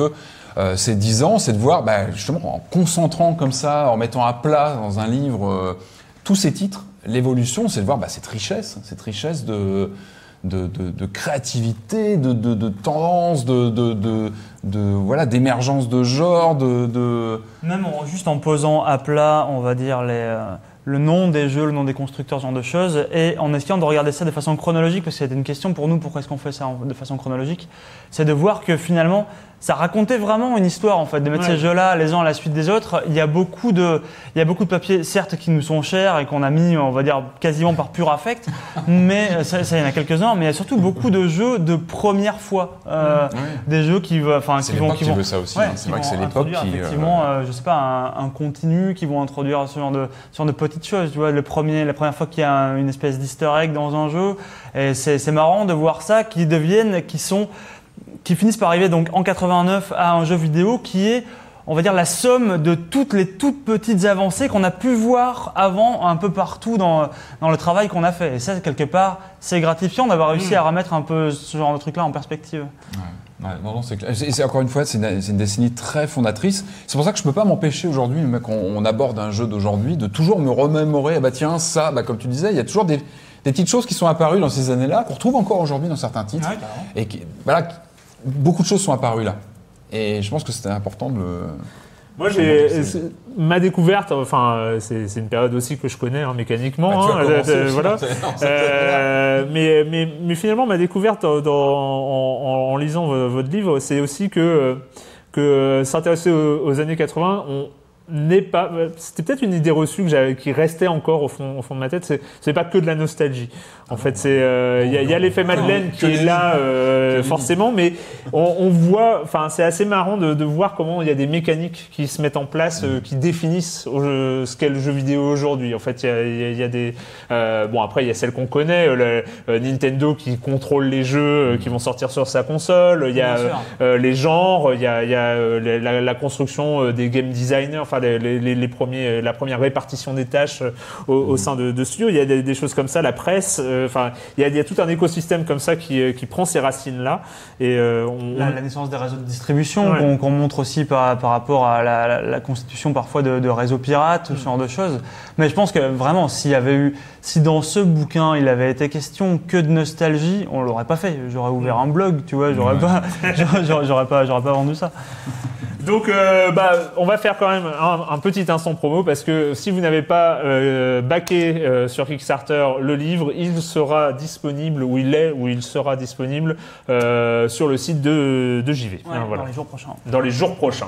euh, ces dix ans, c'est de voir, bah, justement, en concentrant comme ça, en mettant à plat dans un livre euh, tous ces titres, l'évolution, c'est de voir bah, cette richesse, cette richesse de, de, de, de créativité, de, de, de tendance, de, de, de, de voilà, d'émergence de genre, de, de... Même en, juste en posant à plat, on va dire, les, euh, le nom des jeux, le nom des constructeurs, ce genre de choses, et en essayant de regarder ça de façon chronologique, parce que c'était une question pour nous, pourquoi est-ce qu'on fait ça en, de façon chronologique, c'est de voir que finalement, ça racontait vraiment une histoire en fait, de mettre ouais. ces jeux-là les uns à la suite des autres. Il y a beaucoup de, il y a beaucoup de papiers, certes, qui nous sont chers et qu'on a mis, on va dire, quasiment par pur affect, mais ça, ça, il y en a quelques-uns, mais il y a surtout beaucoup de jeux de première fois, euh, ouais. des jeux qui, enfin, qui vont, qui, qui vont, veut ça aussi. Ouais, hein. C'est vrai que c'est l'époque qui, effectivement, euh... Euh, je sais pas, un, un continu, qui vont introduire ce genre de, ce genre de petites choses. Tu vois, le premier, la première fois qu'il y a un, une espèce d'Easter egg dans un jeu, et c'est, c'est marrant de voir ça, qui deviennent, qui sont qui finissent par arriver donc en quatre-vingt-neuf à un jeu vidéo qui est, on va dire, la somme de toutes les toutes petites avancées qu'on a pu voir avant un peu partout dans, dans le travail qu'on a fait. Et ça, quelque part, c'est gratifiant d'avoir réussi mmh. à remettre un peu ce genre de truc-là en perspective. Ouais. Ouais, non, non, c'est clair. Et c'est, encore une fois, c'est une, c'est une décennie très fondatrice. C'est pour ça que je peux pas m'empêcher aujourd'hui, même quand on aborde un jeu d'aujourd'hui, de toujours me remémorer, ah bah tiens, ça, bah comme tu disais, il y a toujours des, des petites choses qui sont apparues dans ces années-là, qu'on retrouve encore aujourd'hui dans certains titres. Ouais, et qui, voilà, beaucoup de choses sont apparues là. Et je pense que c'était important de le... Moi, j'ai ma découverte. Enfin, c'est, c'est une période aussi que je connais hein, mécaniquement. Bah, hein, euh, voilà. euh, mais, mais, mais finalement, ma découverte dans, en, en, en lisant votre livre, c'est aussi que que s'intéresser aux, aux années quatre-vingts, on n'est pas. C'était peut-être une idée reçue que j'avais, qui restait encore au fond, au fond de ma tête. C'est, c'est pas que de la nostalgie. En fait, c'est il euh, y, y a l'effet Madeleine qui est là euh, forcément, mais on, on voit. Enfin, c'est assez marrant de, de voir comment il y a des mécaniques qui se mettent en place, euh, qui définissent jeu, ce qu'est le jeu vidéo aujourd'hui. En fait, il y a, y a, y a des. Euh, bon, après, il y a celles qu'on connaît, euh, le, euh, Nintendo qui contrôle les jeux euh, qui vont sortir sur sa console. Il y a euh, les genres, il y a, y a euh, la, la construction des game designers. Enfin, les, les, les premiers, la première répartition des tâches au, au sein de, de studios. Il y a des, des choses comme ça, la presse. Euh, Enfin, il y, y a tout un écosystème comme ça qui, qui prend ces racines-là. Et euh, on, la, la naissance des réseaux de distribution ouais. qu'on, qu'on montre aussi par, par rapport à la, la, la constitution parfois de, de réseaux pirates, mmh. ce genre de choses. Mais je pense que vraiment, s'il y avait eu, si dans ce bouquin il avait été question que de nostalgie, on l'aurait pas fait. J'aurais ouvert un blog, tu vois, j'aurais ouais. pas, j'aurais, j'aurais pas, j'aurais pas vendu ça. Donc, euh, bah, on va faire quand même un, un petit instant promo parce que si vous n'avez pas euh, backé euh, sur Kickstarter le livre, il sera disponible, ou il est, ou il sera disponible euh, sur le site de, de J V. Ouais, hein, voilà. Dans les jours prochains. Dans les jours prochains.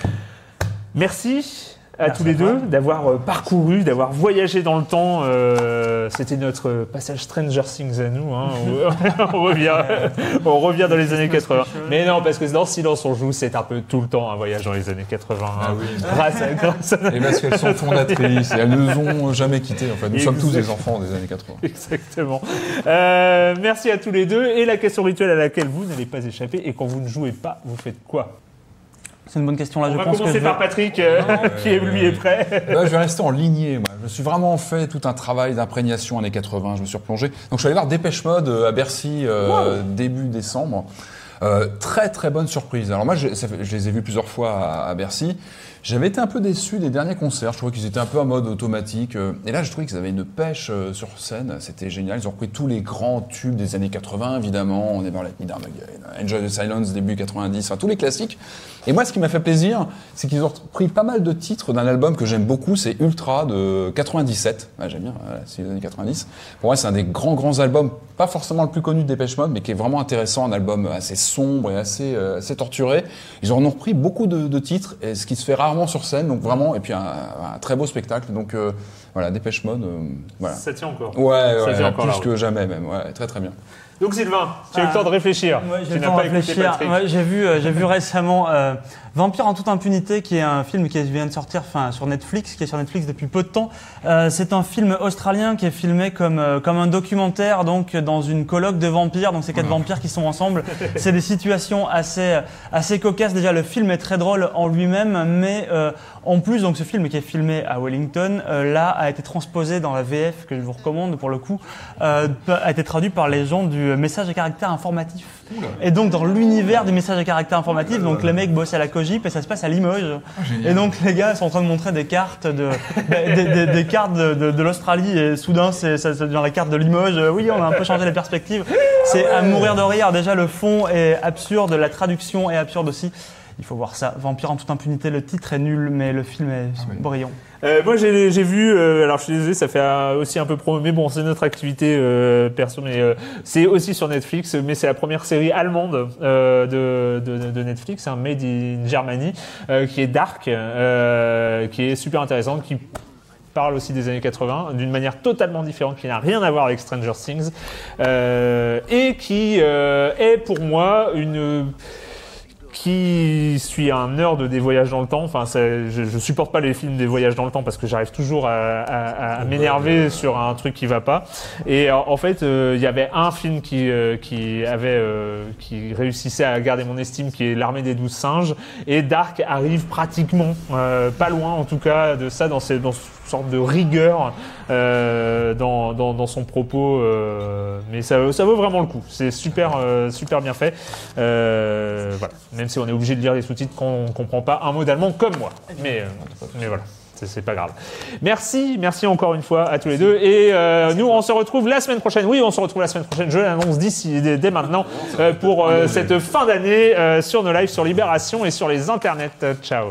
Merci à Merci tous les à deux d'avoir euh, parcouru, d'avoir voyagé dans le temps. Euh, c'était notre passage Stranger Things à nous. Hein. on, revient, on revient dans les années quatre-vingts. Mais non, parce que dans Silence on joue, c'est un peu tout le temps un voyage dans les années quatre-vingts. Ah oui. Grâce à, grâce à... Et parce qu'elles sont fondatrices et elles ne nous ont jamais quittés. En fait. Nous Exactement. sommes tous des enfants des années quatre-vingts. Exactement. Euh, merci à tous les deux. Et la question rituelle à laquelle vous n'allez pas échapper, et quand vous ne jouez pas, vous faites quoi ? C'est une bonne question là. On je va pense commencer que par je... Patrick, euh, non, qui est, lui est prêt. Là, je vais rester en lignée. Moi. Je me suis vraiment fait tout un travail d'imprégnation années quatre-vingts. Je me suis replongé. Donc je suis allé voir Dépêche Mode à Bercy euh, wow. début décembre. Euh, très très bonne surprise. Alors moi, je, ça, je les ai vus plusieurs fois à, à Bercy. J'avais été un peu déçu des derniers concerts. Je trouvais qu'ils étaient un peu en mode automatique. Et là, je trouvais qu'ils avaient une pêche sur scène. C'était génial. Ils ont repris tous les grands tubes des années quatre-vingts, évidemment. On est dans Let Me Down Again, Enjoy the Silence, début quatre-vingt-dix, enfin tous les classiques. Et moi, ce qui m'a fait plaisir, c'est qu'ils ont repris pas mal de titres d'un album que j'aime beaucoup. C'est Ultra de quatre-vingt-dix-sept. Ouais, j'aime bien, voilà, c'est les années quatre-vingt-dix. Pour moi, c'est un des grands, grands albums. Pas forcément le plus connu de Dépêche Mode, mais qui est vraiment intéressant. Un album assez sombre et assez, euh, assez torturé. Ils ont repris beaucoup de, de titres, et ce qui se fait rarement sur scène, donc vraiment, et puis un, un très beau spectacle. Donc euh, voilà, Dépêche Mode, euh, voilà. Ça tient encore. Ouais, ça ouais, tient encore plus là, que jamais même. Ouais, très très bien. Donc Sylvain, tu as eu le temps de réfléchir. Ouais, j'ai tu le n'as temps pas de écouté réfléchir. Patrick. Ouais, j'ai vu, euh, j'ai vu récemment euh, Vampire en toute impunité, qui est un film qui vient de sortir, enfin sur Netflix, qui est sur Netflix depuis peu de temps. Euh, c'est un film australien qui est filmé comme euh, comme un documentaire, donc dans une colloque de vampires. Donc c'est quatre voilà. vampires qui sont ensemble. C'est des situations assez assez cocasses. Déjà, le film est très drôle en lui-même, mais euh, en plus, donc ce film qui est filmé à Wellington, euh, là a été transposé dans la V F que je vous recommande pour le coup, euh, a été traduit par les gens du message à caractère informatif. Oula. Et donc dans l'univers du message à caractère informatif, donc les mecs bossent à la Cogip et ça se passe à Limoges. Oh, et donc les gars sont en train de montrer des cartes de des, des, des cartes de, de, de l'Australie et soudain c'est ça, ça devient la carte de Limoges. Oui, on a un peu changé les perspectives. C'est à mourir de rire. Déjà le fond est absurde, la traduction est absurde aussi. Il faut voir ça. Vampire en toute impunité, le titre est nul, mais le film est ah oui. brillant. Euh, moi, j'ai, j'ai vu, euh, alors je suis désolé, ça fait euh, aussi un peu promo, mais bon, c'est notre activité euh, perso, mais euh, c'est aussi sur Netflix, mais c'est la première série allemande euh, de, de, de Netflix, hein, Made in Germany, euh, qui est dark, euh, qui est super intéressante, qui parle aussi des années quatre-vingts, d'une manière totalement différente, qui n'a rien à voir avec Stranger Things, euh, et qui euh, est pour moi une... qui suis un nerd des voyages dans le temps. Enfin, c'est, je, je supporte pas les films des voyages dans le temps parce que j'arrive toujours à, à, à m'énerver sur un truc qui va pas. Et en fait, il euh, y avait un film qui euh, qui avait euh, qui réussissait à garder mon estime, qui est L'Armée des douze singes. Et Dark arrive pratiquement, euh, pas loin en tout cas de ça, dans ces dans une sorte de rigueur euh, dans, dans dans son propos. Euh, mais ça ça vaut vraiment le coup. C'est super euh, super bien fait. Euh, voilà. Même si on est obligé de lire les sous-titres qu'on ne comprend pas un mot d'allemand comme moi. Mais, euh, mais voilà, c'est, c'est pas grave. Merci, merci encore une fois à tous les deux. Et euh, nous, on se retrouve la semaine prochaine. Oui, on se retrouve la semaine prochaine, je l'annonce d'ici, dès, dès maintenant, euh, pour euh, cette fin d'année euh, sur nos lives sur Libération et sur les internets. Ciao.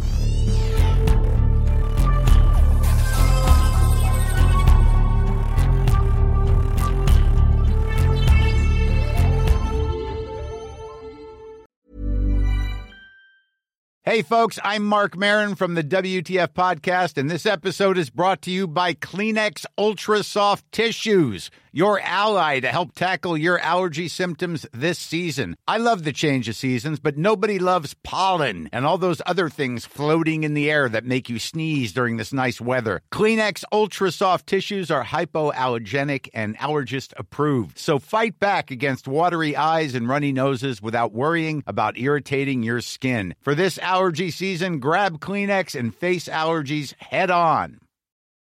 Hey, folks, I'm Mark Maron from the W T F Podcast, and this episode is brought to you by Kleenex Ultra Soft Tissues, your ally to help tackle your allergy symptoms this season. I love the change of seasons, but nobody loves pollen and all those other things floating in the air that make you sneeze during this nice weather. Kleenex Ultra Soft Tissues are hypoallergenic and allergist approved, so fight back against watery eyes and runny noses without worrying about irritating your skin. For this allergy season, grab Kleenex and face allergies head on.